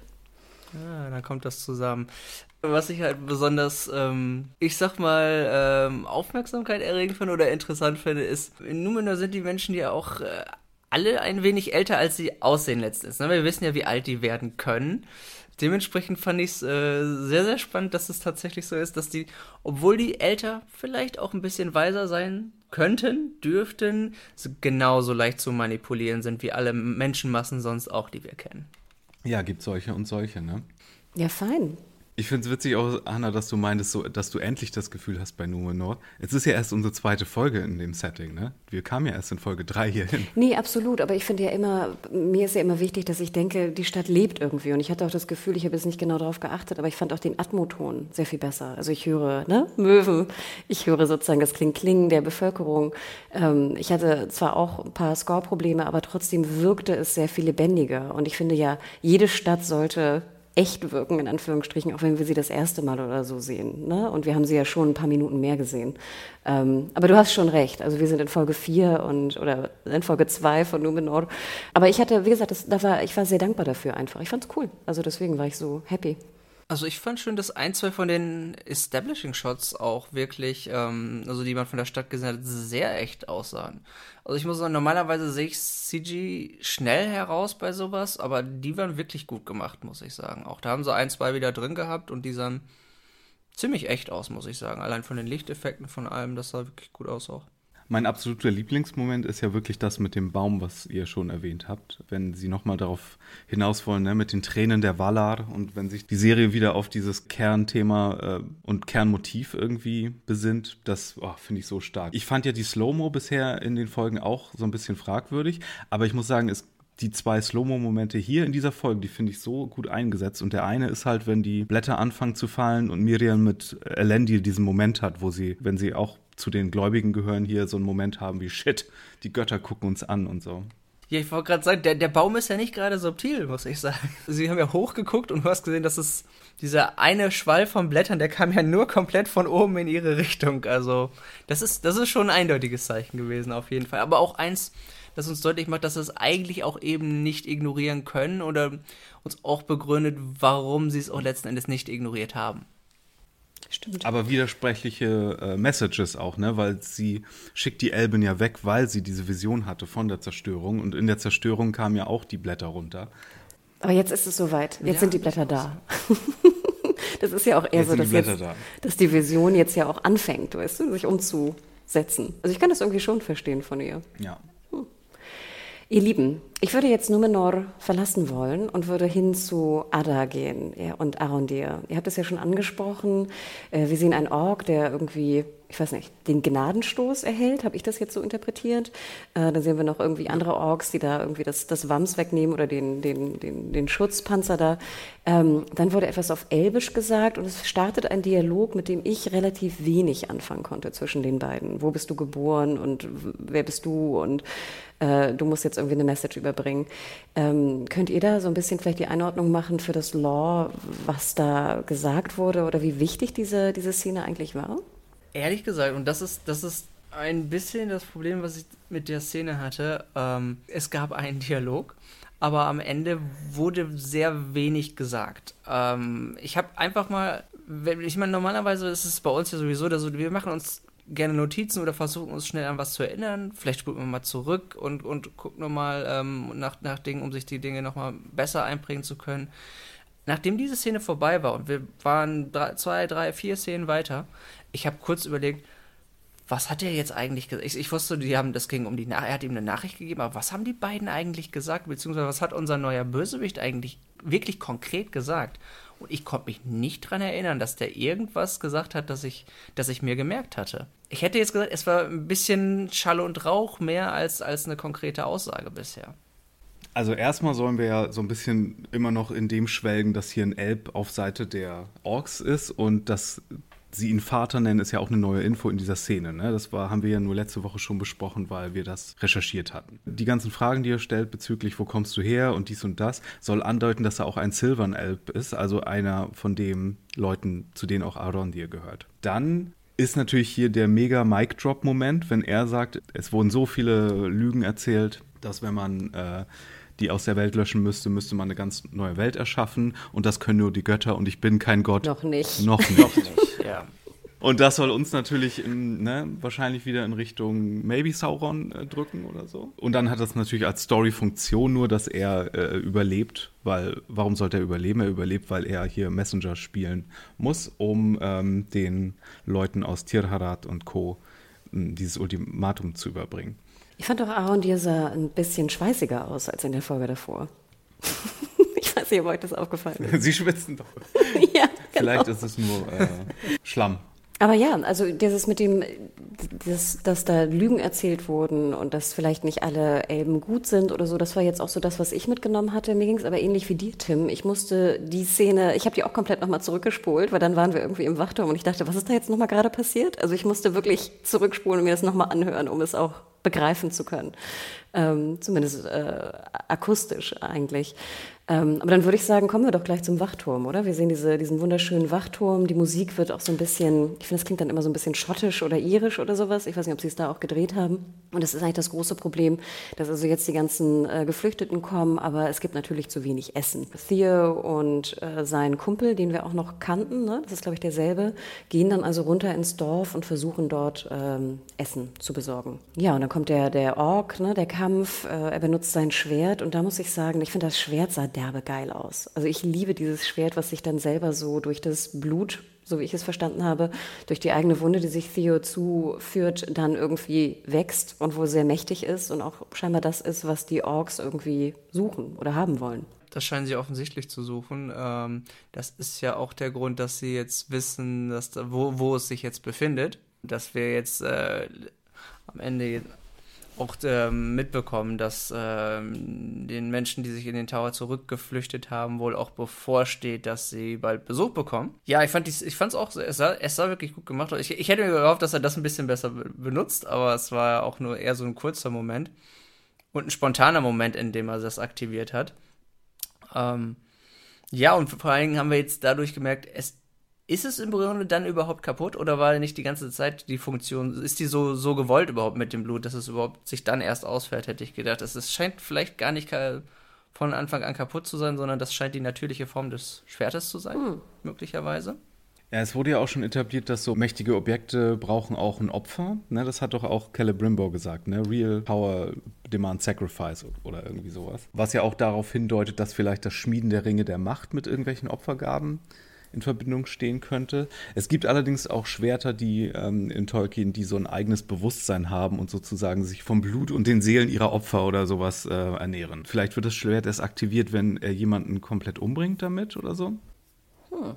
S4: Ja, dann kommt das zusammen. Was ich halt besonders, ähm, ich sag mal, ähm, Aufmerksamkeit erregend finde oder interessant finde, ist, in Numenor sind die Menschen ja auch äh, alle ein wenig älter, als sie aussehen letztens. Wir wissen ja, wie alt die werden können. Dementsprechend fand ich es äh, sehr, sehr spannend, dass es tatsächlich so ist, dass die, obwohl die älter vielleicht auch ein bisschen weiser sein könnten, dürften, genauso leicht zu manipulieren sind, wie alle Menschenmassen sonst auch, die wir kennen.
S3: Ja, gibt solche und solche, ne?
S2: Ja, fein.
S3: Ich finde es witzig auch, Anna, dass du meintest, so, dass du endlich das Gefühl hast bei Numenor. Es ist ja erst unsere zweite Folge in dem Setting, ne? Wir kamen ja erst in Folge drei hier hin.
S2: Nee, absolut. Aber ich finde ja immer, mir ist ja immer wichtig, dass ich denke, die Stadt lebt irgendwie. Und ich hatte auch das Gefühl, ich habe jetzt nicht genau darauf geachtet, aber ich fand auch den Atmoton sehr viel besser. Also ich höre, ne, Möwen. Ich höre sozusagen das Kling-Kling der Bevölkerung. Ähm, ich hatte zwar auch ein paar Score-Probleme, aber trotzdem wirkte es sehr viel lebendiger. Und ich finde ja, jede Stadt sollte echt wirken, in Anführungsstrichen, auch wenn wir sie das erste Mal oder so sehen. Ne? Und wir haben sie ja schon ein paar Minuten mehr gesehen. Ähm, aber du hast schon recht. Also wir sind in Folge vier und oder in Folge zwei von Numenor. Aber ich hatte, wie gesagt, das, da war, ich war sehr dankbar dafür einfach. Ich fand's cool. Also deswegen war ich so happy.
S4: Also ich fand schön, dass ein, zwei von den Establishing-Shots auch wirklich, ähm, also die man von der Stadt gesehen hat, sehr echt aussahen. Also ich muss sagen, normalerweise sehe ich C G schnell heraus bei sowas, aber die waren wirklich gut gemacht, muss ich sagen. Auch da haben sie ein, zwei wieder drin gehabt und die sahen ziemlich echt aus, muss ich sagen. Allein von den Lichteffekten, von allem, das sah wirklich gut aus auch.
S3: Mein absoluter Lieblingsmoment ist ja wirklich das mit dem Baum, was ihr schon erwähnt habt. Wenn sie nochmal darauf hinaus wollen, ne, mit den Tränen der Valar und wenn sich die Serie wieder auf dieses Kernthema äh, und Kernmotiv irgendwie besinnt, das oh, finde ich so stark. Ich fand ja die Slow-Mo bisher in den Folgen auch so ein bisschen fragwürdig, aber ich muss sagen, es die zwei Slow-Mo-Momente hier in dieser Folge, die finde ich so gut eingesetzt. Und der eine ist halt, wenn die Blätter anfangen zu fallen und Miriam mit Elendil diesen Moment hat, wo sie, wenn sie auch zu den Gläubigen gehören, hier so einen Moment haben wie Shit, die Götter gucken uns an und so.
S4: Ja, ich wollte gerade sagen, der, der Baum ist ja nicht gerade subtil, muss ich sagen. Sie haben ja hochgeguckt und du hast gesehen, dass es dieser eine Schwall von Blättern, der kam ja nur komplett von oben in ihre Richtung. Also das ist, das ist schon ein eindeutiges Zeichen gewesen, auf jeden Fall. Aber auch eins, das uns deutlich macht, dass wir es eigentlich auch eben nicht ignorieren können oder uns auch begründet, warum sie es auch letzten Endes nicht ignoriert haben.
S2: Stimmt.
S3: Aber widersprüchliche äh, Messages auch, ne? Weil sie schickt die Elben ja weg, weil sie diese Vision hatte von der Zerstörung. Und in der Zerstörung kamen ja auch die Blätter runter.
S2: Aber jetzt ist es soweit. Jetzt
S4: ja,
S2: sind die Blätter da. Das ist ja auch eher
S3: jetzt
S2: so, dass,
S3: die
S2: jetzt,
S3: da.
S2: dass die Vision jetzt ja auch anfängt, weißt du, sich umzusetzen. Also ich kann das irgendwie schon verstehen von ihr.
S3: Ja.
S2: Ihr Lieben, ich würde jetzt Numenor verlassen wollen und würde hin zu Ada gehen ja, und Arondir. Ihr habt es ja schon angesprochen. Äh, wir sehen einen Ork, der irgendwie, ich weiß nicht, den Gnadenstoß erhält. Habe ich das jetzt so interpretiert? Äh, dann sehen wir noch irgendwie andere Orks, die da irgendwie das, das Wams wegnehmen oder den, den, den, den Schutzpanzer da. Ähm, dann wurde etwas auf Elbisch gesagt und es startet ein Dialog, mit dem ich relativ wenig anfangen konnte zwischen den beiden. Wo bist du geboren und wer bist du und äh, du musst jetzt irgendwie eine Message überbringen. Ähm, könnt ihr da so ein bisschen vielleicht die Einordnung machen für das Lore, was da gesagt wurde oder wie wichtig diese, diese Szene eigentlich war?
S4: Ehrlich gesagt, und das ist, das ist ein bisschen das Problem, was ich mit der Szene hatte. Ähm, es gab einen Dialog, aber am Ende wurde sehr wenig gesagt. Ähm, ich habe einfach mal, ich meine, normalerweise ist es bei uns ja sowieso, dass wir machen uns gerne Notizen oder versuchen uns schnell an was zu erinnern. Vielleicht spulen wir mal zurück und, und gucken nochmal ähm, nach, nach Dingen, um sich die Dinge nochmal besser einprägen zu können. Nachdem diese Szene vorbei war und wir waren drei, zwei, drei, vier Szenen weiter, ich habe kurz überlegt, was hat er jetzt eigentlich gesagt? Ich, ich wusste, die haben, das ging um die Na- er hat ihm eine Nachricht gegeben, aber was haben die beiden eigentlich gesagt? Beziehungsweise was hat unser neuer Bösewicht eigentlich wirklich konkret gesagt? Und ich konnte mich nicht dran erinnern, dass der irgendwas gesagt hat, das ich, das ich mir gemerkt hatte. Ich hätte jetzt gesagt, es war ein bisschen Schall und Rauch mehr als, als eine konkrete Aussage bisher.
S3: Also erstmal sollen wir ja so ein bisschen immer noch in dem schwelgen, dass hier ein Elb auf Seite der Orks ist und dass sie ihn Vater nennen, ist ja auch eine neue Info in dieser Szene. Ne? Das war, haben wir ja nur letzte Woche schon besprochen, weil wir das recherchiert hatten. Die ganzen Fragen, die er stellt bezüglich, wo kommst du her und dies und das, soll andeuten, dass er auch ein Silvern Elb ist, also einer von den Leuten, zu denen auch Arondir gehört. Dann ist natürlich hier der mega Mic-Drop-Moment, wenn er sagt, es wurden so viele Lügen erzählt, dass wenn man äh, die aus der Welt löschen müsste, müsste man eine ganz neue Welt erschaffen und das können nur die Götter und ich bin kein Gott.
S2: Noch nicht.
S3: Noch nicht. Noch nicht.
S4: Ja.
S3: Und das soll uns natürlich in, ne, wahrscheinlich wieder in Richtung maybe Sauron äh, drücken oder so. Und dann hat das natürlich als Story-Funktion nur, dass er äh, überlebt, weil, warum sollte er überleben? Er überlebt, weil er hier Messenger spielen muss, um ähm, den Leuten aus Tirharat und Co. m, dieses Ultimatum zu überbringen.
S2: Ich fand auch Arondir sah ein bisschen schweißiger aus als in der Folge davor. Ich weiß nicht, ob euch das aufgefallen ist.
S3: Sie schwitzen doch.
S2: Ja,
S3: Vielleicht ist es nur äh, Schlamm.
S2: Aber ja, also dieses mit dem, das, dass da Lügen erzählt wurden und dass vielleicht nicht alle Elben gut sind oder so, das war jetzt auch so das, was ich mitgenommen hatte. Mir ging es aber ähnlich wie dir, Tim. Ich musste die Szene, ich habe die auch komplett nochmal zurückgespult, weil dann waren wir irgendwie im Wachturm und ich dachte, was ist da jetzt nochmal gerade passiert? Also ich musste wirklich zurückspulen und mir das nochmal anhören, um es auch begreifen zu können. Ähm, zumindest äh, akustisch eigentlich. Ähm, aber dann würde ich sagen, kommen wir doch gleich zum Wachturm, oder? Wir sehen diese, diesen wunderschönen Wachturm. Die Musik wird auch so ein bisschen, ich finde, das klingt dann immer so ein bisschen schottisch oder irisch oder sowas. Ich weiß nicht, ob sie es da auch gedreht haben. Und das ist eigentlich das große Problem, dass also jetzt die ganzen äh, Geflüchteten kommen, aber es gibt natürlich zu wenig Essen. Theo und äh, sein Kumpel, den wir auch noch kannten, ne? Das ist, glaube ich, derselbe, gehen dann also runter ins Dorf und versuchen dort ähm, Essen zu besorgen. Ja, und dann kommt der, der Ork, ne, der Kampf, äh, er benutzt sein Schwert und da muss ich sagen, ich finde, das Schwert sah derbe geil aus. Also ich liebe dieses Schwert, was sich dann selber so durch das Blut, so wie ich es verstanden habe, durch die eigene Wunde, die sich Theo zuführt, dann irgendwie wächst und wohl sehr mächtig ist und auch scheinbar das ist, was die Orks irgendwie suchen oder haben wollen.
S4: Das scheinen sie offensichtlich zu suchen. Ähm, das ist ja auch der Grund, dass sie jetzt wissen, dass da, wo, wo es sich jetzt befindet. Dass wir jetzt äh, am Ende auch ähm, mitbekommen, dass ähm, den Menschen, die sich in den Tower zurückgeflüchtet haben, wohl auch bevorsteht, dass sie bald Besuch bekommen. Ja, ich fand ich fand es auch, es sah, es sah wirklich gut gemacht aus. Ich, ich hätte mir gehofft, dass er das ein bisschen besser be- benutzt, aber es war auch nur eher so ein kurzer Moment und ein spontaner Moment, in dem er das aktiviert hat. Ähm, ja, und vor allen Dingen haben wir jetzt dadurch gemerkt, es ist es im Grunde dann überhaupt kaputt oder war nicht die ganze Zeit die Funktion, ist die so, so gewollt überhaupt mit dem Blut, dass es überhaupt sich dann erst ausfällt, hätte ich gedacht. Es, es scheint vielleicht gar nicht ka- von Anfang an kaputt zu sein, sondern das scheint die natürliche Form des Schwertes zu sein, hm. möglicherweise.
S3: Ja, es wurde ja auch schon etabliert, dass so mächtige Objekte brauchen auch ein Opfer. Ne, das hat doch auch Celebrimbor gesagt, ne? Real Power Demand Sacrifice oder irgendwie sowas. Was ja auch darauf hindeutet, dass vielleicht das Schmieden der Ringe der Macht mit irgendwelchen Opfergaben in Verbindung stehen könnte. Es gibt allerdings auch Schwerter, die ähm, in Tolkien, die so ein eigenes Bewusstsein haben und sozusagen sich vom Blut und den Seelen ihrer Opfer oder sowas äh, ernähren. Vielleicht wird das Schwert erst aktiviert, wenn er jemanden komplett umbringt damit oder so.
S2: Hm.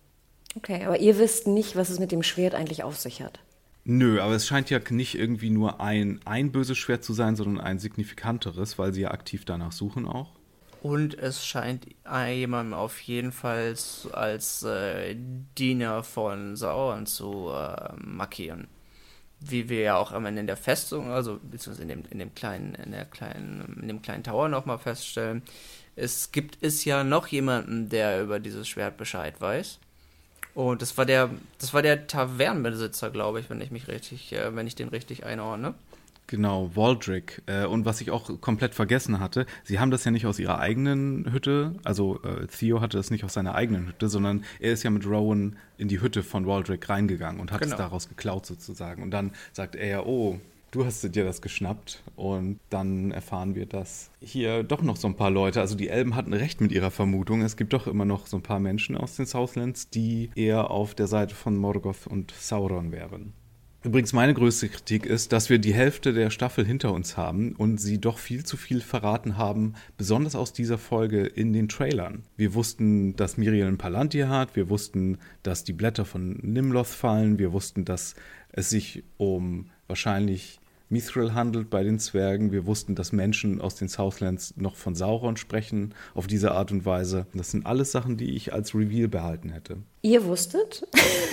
S2: Okay, aber ihr wisst nicht, was es mit dem Schwert eigentlich auf sich hat.
S3: Nö, aber es scheint ja nicht irgendwie nur ein, ein böses Schwert zu sein, sondern ein signifikanteres, weil sie ja aktiv danach suchen auch.
S4: Und es scheint jemandem auf jeden Fall als äh, Diener von Sauron zu äh, markieren. Wie wir ja auch am Ende in der Festung, also beziehungsweise in dem, in dem kleinen, in der kleinen, in dem kleinen Tower nochmal feststellen, es gibt es ja noch jemanden, der über dieses Schwert Bescheid weiß. Und das war der, das war der Tavernenbesitzer, glaube ich, wenn ich mich richtig, äh, wenn ich den richtig einordne.
S3: Genau, Waldrick. Äh, und was ich auch komplett vergessen hatte, sie haben das ja nicht aus ihrer eigenen Hütte, also äh, Theo hatte das nicht aus seiner eigenen Hütte, sondern er ist ja mit Rowan in die Hütte von Waldrick reingegangen und hat genau. es daraus geklaut sozusagen. Und dann sagt er ja, oh, du hast dir das geschnappt. Und dann erfahren wir, dass hier doch noch so ein paar Leute, also die Elben hatten recht mit ihrer Vermutung, es gibt doch immer noch so ein paar Menschen aus den Southlands, die eher auf der Seite von Morgoth und Sauron wären. Übrigens, meine größte Kritik ist, dass wir die Hälfte der Staffel hinter uns haben und sie doch viel zu viel verraten haben, besonders aus dieser Folge in den Trailern. Wir wussten, dass Miriel ein Palantir hat, wir wussten, dass die Blätter von Nimloth fallen, wir wussten, dass es sich um wahrscheinlich Mithril handelt bei den Zwergen, wir wussten, dass Menschen aus den Southlands noch von Sauron sprechen auf diese Art und Weise. Das sind alles Sachen, die ich als Reveal behalten hätte.
S2: Ihr wusstet?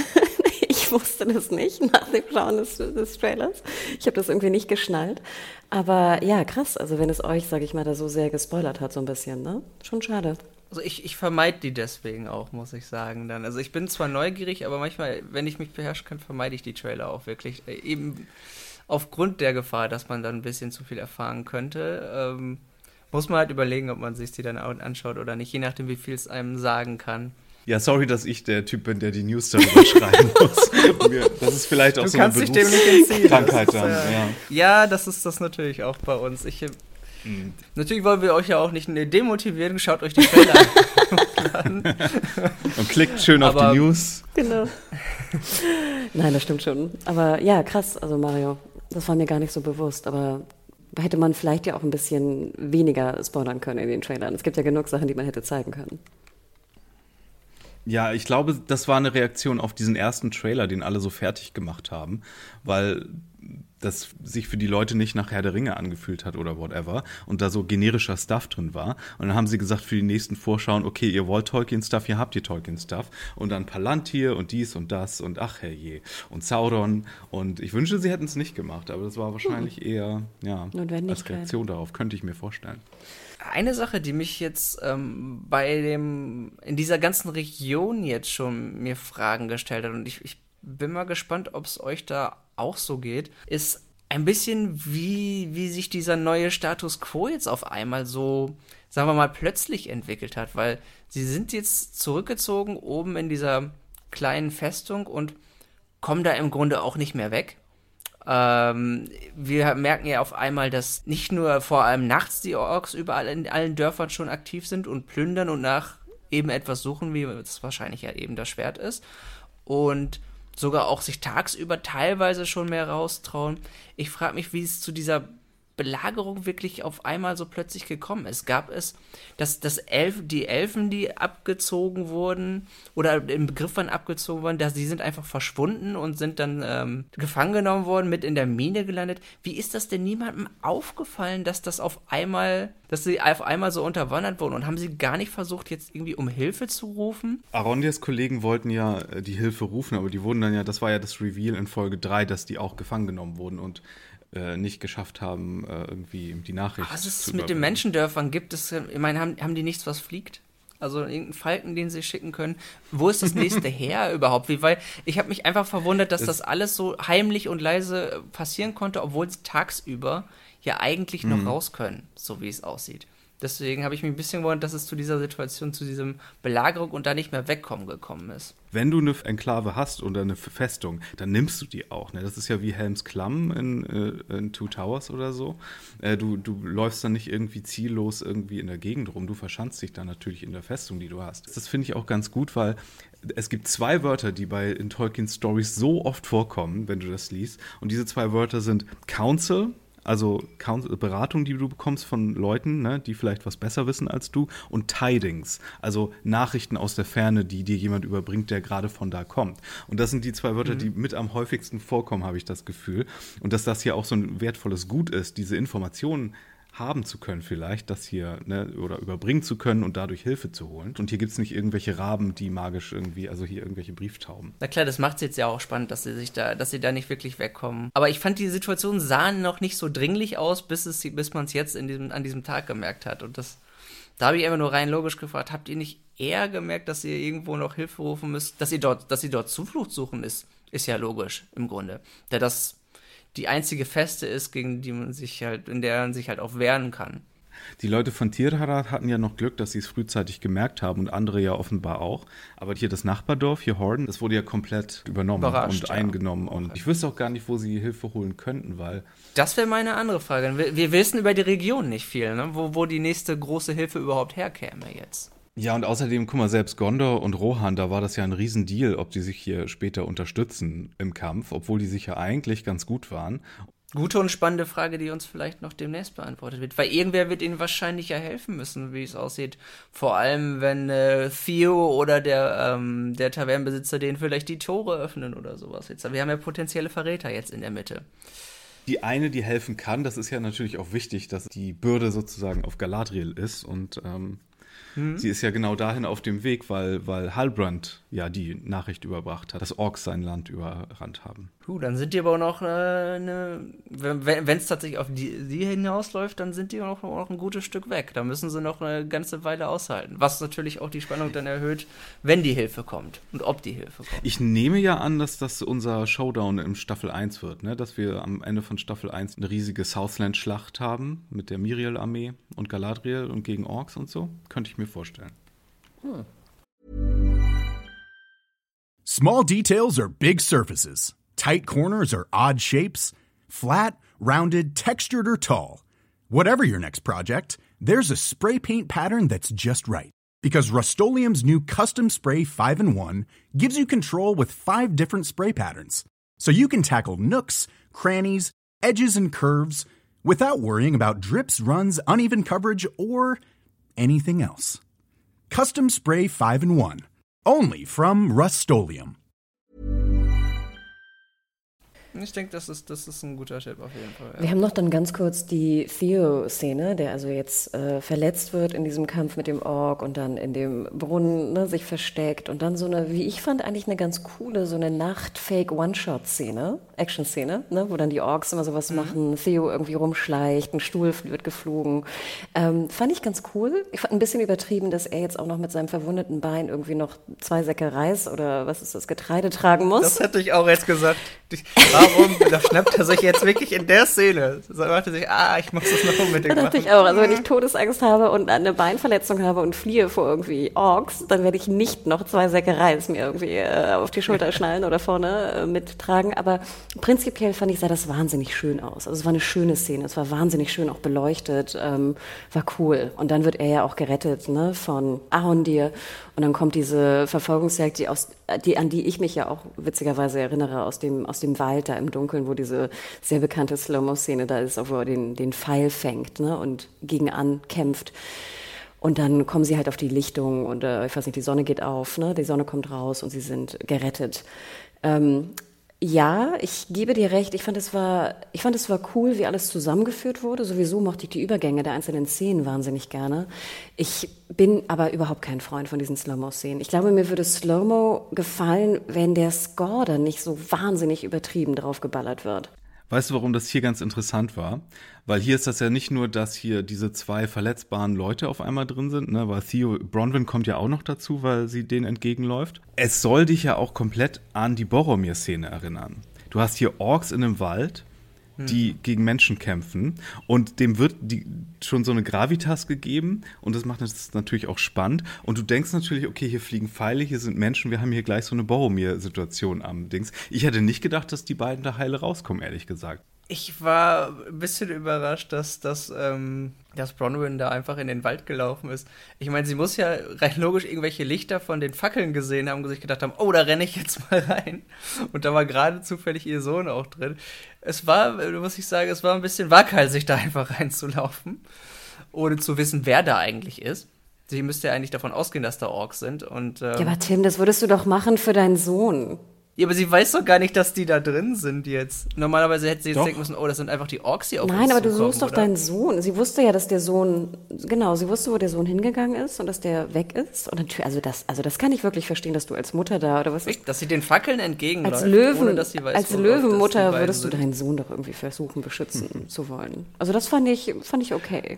S2: Ich wusste das nicht nach dem Schauen des, des Trailers. Ich habe das irgendwie nicht geschnallt. Aber ja, krass. Also wenn es euch, sage ich mal, da so sehr gespoilert hat, so ein bisschen, ne? Schon schade.
S4: Also ich, ich vermeide die deswegen auch, muss ich sagen dann. Also ich bin zwar neugierig, aber manchmal, wenn ich mich beherrschen kann, vermeide ich die Trailer auch wirklich. Eben aufgrund der Gefahr, dass man dann ein bisschen zu viel erfahren könnte, ähm, muss man halt überlegen, ob man sich die dann anschaut oder nicht, je nachdem, wie viel es einem sagen kann.
S3: Ja, sorry, dass ich der Typ bin, der die News darüber schreiben muss. Wir, das ist vielleicht auch
S4: du
S3: so eine
S4: Berufskrankheit
S3: dann.
S4: Ja,
S3: ja.
S4: ja, das ist das natürlich auch bei uns. Ich, mhm. Natürlich wollen wir euch ja auch nicht demotivieren. Schaut euch die Trailer an.
S3: Und klickt schön Aber, auf die News.
S2: Genau. Nein, das stimmt schon. Aber ja, krass. Also Mario, das war mir gar nicht so bewusst. Aber hätte man vielleicht ja auch ein bisschen weniger spoilern können in den Trailern. Es gibt ja genug Sachen, die man hätte zeigen können.
S3: Ja, ich glaube, das war eine Reaktion auf diesen ersten Trailer, den alle so fertig gemacht haben, weil das sich für die Leute nicht nach Herr der Ringe angefühlt hat oder whatever und da so generischer Stuff drin war. Und dann haben sie gesagt für die nächsten Vorschauen, okay, ihr wollt Tolkien-Stuff, hier habt ihr Tolkien-Stuff. Und dann Palantir und dies und das und ach herrje und Sauron. Und ich wünschte, sie hätten es nicht gemacht, aber das war wahrscheinlich eher, ja, als Reaktion darauf, könnte ich mir vorstellen.
S4: Eine Sache, die mich jetzt ähm, bei dem, in dieser ganzen Region jetzt schon mir Fragen gestellt hat und ich, ich bin mal gespannt, ob es euch da auch so geht, ist ein bisschen, wie, wie sich dieser neue Status Quo jetzt auf einmal so, sagen wir mal, plötzlich entwickelt hat, weil sie sind jetzt zurückgezogen oben in dieser kleinen Festung und kommen da im Grunde auch nicht mehr weg. Ähm, wir merken ja auf einmal, dass nicht nur vor allem nachts die Orks überall in allen Dörfern schon aktiv sind und plündern und nach eben etwas suchen, wie es wahrscheinlich ja eben das Schwert ist, und sogar auch sich tagsüber teilweise schon mehr raustrauen. Ich frage mich, wie es zu dieser Belagerung wirklich auf einmal so plötzlich gekommen ist. Gab es, dass, dass Elf, die Elfen, die abgezogen wurden oder im Begriff waren abgezogen worden, dass die sind einfach verschwunden und sind dann ähm, gefangen genommen worden, mit in der Mine gelandet. Wie ist das denn niemandem aufgefallen, dass das auf einmal, dass sie auf einmal so unterwandert wurden, und haben sie gar nicht versucht, jetzt irgendwie um Hilfe zu rufen?
S3: Arondias Kollegen wollten ja die Hilfe rufen, aber die wurden dann ja, das war ja das Reveal in Folge drei, dass die auch gefangen genommen wurden und Äh, nicht geschafft haben, äh, irgendwie die Nachricht
S4: Was es
S3: zu
S4: mit den Menschendörfern gibt, es, ich meine, haben, haben die nichts, was fliegt? Also irgendeinen Falken, den sie schicken können. Wo ist das nächste her überhaupt? Wie, weil ich habe mich einfach verwundert, dass das, das alles so heimlich und leise passieren konnte, obwohl sie tagsüber ja eigentlich noch mhm. raus können, so wie es aussieht. Deswegen habe ich mich ein bisschen gewundert, dass es zu dieser Situation, zu diesem Belagerung und da nicht mehr wegkommen gekommen ist.
S3: Wenn du eine Enklave hast oder eine Festung, dann nimmst du die auch. Ne? Das ist ja wie Helms Klamm in, äh, in Two Towers oder so. Äh, du, du läufst dann nicht irgendwie ziellos irgendwie in der Gegend rum. Du verschanzt dich dann natürlich in der Festung, die du hast. Das finde ich auch ganz gut, weil es gibt zwei Wörter, die bei in Tolkien's Stories so oft vorkommen, wenn du das liest. Und diese zwei Wörter sind Counsel, also Beratung, die du bekommst von Leuten, ne, die vielleicht was besser wissen als du, und Tidings, also Nachrichten aus der Ferne, die dir jemand überbringt, der gerade von da kommt. Und das sind die zwei Wörter, mhm. die mit am häufigsten vorkommen, habe ich das Gefühl. Und dass das hier auch so ein wertvolles Gut ist, diese Informationen haben zu können vielleicht, das hier, ne, oder überbringen zu können und dadurch Hilfe zu holen. Und hier gibt es nicht irgendwelche Raben, die magisch irgendwie, also hier irgendwelche Brieftauben.
S4: Na klar, das macht es jetzt ja auch spannend, dass sie sich da, dass sie da nicht wirklich wegkommen. Aber ich fand, die Situation sah noch nicht so dringlich aus, bis es, bis man es jetzt in diesem, an diesem Tag gemerkt hat. Und das, da habe ich einfach nur rein logisch gefragt, habt ihr nicht eher gemerkt, dass ihr irgendwo noch Hilfe rufen müsst, dass ihr dort, dass sie dort Zuflucht suchen, ist, ist ja logisch im Grunde. Da das die einzige Feste ist, gegen die man sich halt, in der man sich halt auch wehren kann.
S3: Die Leute von Tirharad hatten ja noch Glück, dass sie es frühzeitig gemerkt haben und andere ja offenbar auch. Aber hier das Nachbardorf, hier Horden, das wurde ja komplett übernommen Überrascht, und ja. eingenommen. Und ich wüsste auch gar nicht, wo sie Hilfe holen könnten, weil...
S4: Das wäre meine andere Frage. Wir, wir wissen über die Region nicht viel, ne? wo, wo die nächste große Hilfe überhaupt herkäme jetzt.
S3: Ja, und außerdem, guck mal, selbst Gondor und Rohan, da war das ja ein Riesendeal, ob die sich hier später unterstützen im Kampf, obwohl die sich ja eigentlich ganz gut waren.
S4: Gute und spannende Frage, die uns vielleicht noch demnächst beantwortet wird, weil irgendwer wird ihnen wahrscheinlich ja helfen müssen, wie es aussieht. Vor allem, wenn äh, Theo oder der, ähm, der Tavernenbesitzer denen vielleicht die Tore öffnen oder sowas. Jetzt, wir haben ja potenzielle Verräter jetzt in der Mitte.
S3: Die eine, die helfen kann, das ist ja natürlich auch wichtig, dass die Bürde sozusagen auf Galadriel ist und ähm, hm. sie ist ja genau dahin auf dem Weg, weil, weil Halbrand ja die Nachricht überbracht hat, dass Orks sein Land überrannt haben.
S4: Puh, dann sind die aber auch noch äh, eine, wenn es tatsächlich auf die, die hinausläuft, dann sind die auch noch, auch noch ein gutes Stück weg. Da müssen sie noch eine ganze Weile aushalten. Was natürlich auch die Spannung dann erhöht, wenn die Hilfe kommt und ob die Hilfe kommt.
S3: Ich nehme ja an, dass das unser Showdown im Staffel eins wird, ne? Dass wir am Ende von Staffel eins eine riesige Southland-Schlacht haben mit der Miriel-Armee und Galadriel und gegen Orks und so. Könnte ich mir vorstellen. Hm.
S5: Small details are big surfaces. Tight corners are odd shapes. Flat, rounded, textured, or tall. Whatever your next project, there's a spray paint pattern that's just right. Because Rust-Oleum's new Custom Spray five in one gives you control with five different spray patterns. So you can tackle nooks, crannies, edges, and curves without worrying about drips, runs, uneven coverage, or anything else. Custom Spray five in one. Only from Rust-Oleum.
S4: Ich denke, das ist, das ist ein guter Tipp auf jeden Fall. Ja.
S2: Wir haben noch dann ganz kurz die Theo-Szene, der also jetzt äh, verletzt wird in diesem Kampf mit dem Ork und dann in dem Brunnen, ne, sich versteckt und dann so eine, wie ich fand, eigentlich eine ganz coole, so eine Nacht-Fake-One-Shot-Szene, Action-Szene, ne, wo dann die Orks immer sowas mhm. machen, Theo irgendwie rumschleicht, ein Stuhl wird geflogen. Ähm, fand ich ganz cool. Ich fand ein bisschen übertrieben, dass er jetzt auch noch mit seinem verwundeten Bein irgendwie noch zwei Säcke Reis oder was ist das, Getreide tragen muss.
S4: Das hätte ich auch jetzt gesagt. Warum da schnappt er sich jetzt wirklich in der Szene? Da dachte sich, ah, ich muss das noch unbedingt
S2: da dachte
S4: machen.
S2: ich auch, also wenn ich Todesangst habe und eine Beinverletzung habe und fliehe vor irgendwie Orks, dann werde ich nicht noch zwei Säcke Reis mir irgendwie äh, auf die Schulter schnallen oder vorne äh, mittragen. Aber prinzipiell fand ich, sah das wahnsinnig schön aus. Also es war eine schöne Szene, es war wahnsinnig schön auch beleuchtet, ähm, war cool. Und dann wird er ja auch gerettet, ne, von Ahorndir. Und dann kommt diese Verfolgungsjagd, die aus, die, an die ich mich ja auch witzigerweise erinnere, aus dem, aus dem Wald da im Dunkeln, wo diese sehr bekannte Slow-Mo-Szene da ist, wo er den, den Pfeil fängt, ne, und gegen ankämpft. Und dann kommen sie halt auf die Lichtung und äh, ich weiß nicht, die Sonne geht auf, ne, die Sonne kommt raus und sie sind gerettet. Ähm, Ja, ich gebe dir recht. Ich fand, es war, ich fand, es war cool, wie alles zusammengeführt wurde. Sowieso mochte ich die Übergänge der einzelnen Szenen wahnsinnig gerne. Ich bin aber überhaupt kein Freund von diesen Slow-Mo-Szenen. Ich glaube, mir würde Slow-Mo gefallen, wenn der Score dann nicht so wahnsinnig übertrieben draufgeballert wird.
S3: Weißt du, warum das hier ganz interessant war? Weil hier ist das ja nicht nur, dass hier diese zwei verletzbaren Leute auf einmal drin sind, ne? Weil Theo Bronwyn kommt ja auch noch dazu, weil sie denen entgegenläuft. Es soll dich ja auch komplett an die Boromir-Szene erinnern. Du hast hier Orks in einem Wald, die gegen Menschen kämpfen und dem wird die, schon so eine Gravitas gegeben und das macht es natürlich auch spannend und du denkst natürlich, okay, hier fliegen Pfeile, hier sind Menschen, wir haben hier gleich so eine Boromir-Situation am Dings. Ich hätte nicht gedacht, dass die beiden da heile rauskommen, ehrlich gesagt.
S4: Ich war ein bisschen überrascht, dass, dass, ähm, dass Bronwyn da einfach in den Wald gelaufen ist. Ich meine, sie muss ja rein logisch irgendwelche Lichter von den Fackeln gesehen haben und sich gedacht haben, oh, da renne ich jetzt mal rein. Und da war gerade zufällig ihr Sohn auch drin. Es war, muss ich sagen, es war ein bisschen waghalsig, da einfach reinzulaufen, ohne zu wissen, wer da eigentlich ist. Sie müsste ja eigentlich davon ausgehen, dass da Orks sind. Und, ähm,
S2: ja, aber Tim, das würdest du doch machen für deinen Sohn.
S4: Ja, aber sie weiß doch gar nicht, dass die da drin sind jetzt. Normalerweise hätte sie jetzt
S3: doch.
S4: denken müssen, oh, das sind einfach die Orks, die auf uns
S2: Nein, aber du
S4: zukommen,
S2: suchst doch
S4: oder?
S2: deinen Sohn. Sie wusste ja, dass der Sohn, genau, sie wusste, wo der Sohn hingegangen ist und dass der weg ist. Und natürlich, also das, also das kann ich wirklich verstehen, dass du als Mutter da, oder was ist?
S4: Dass sie den Fackeln entgegenläuft,
S2: Als Löwen,
S4: ohne dass sie weiß,
S2: als
S4: worauf
S2: Löwenmutter
S4: das die
S2: würdest du
S4: beiden
S2: deinen Sohn doch irgendwie versuchen, beschützen zu wollen. Also das fand ich, fand ich okay.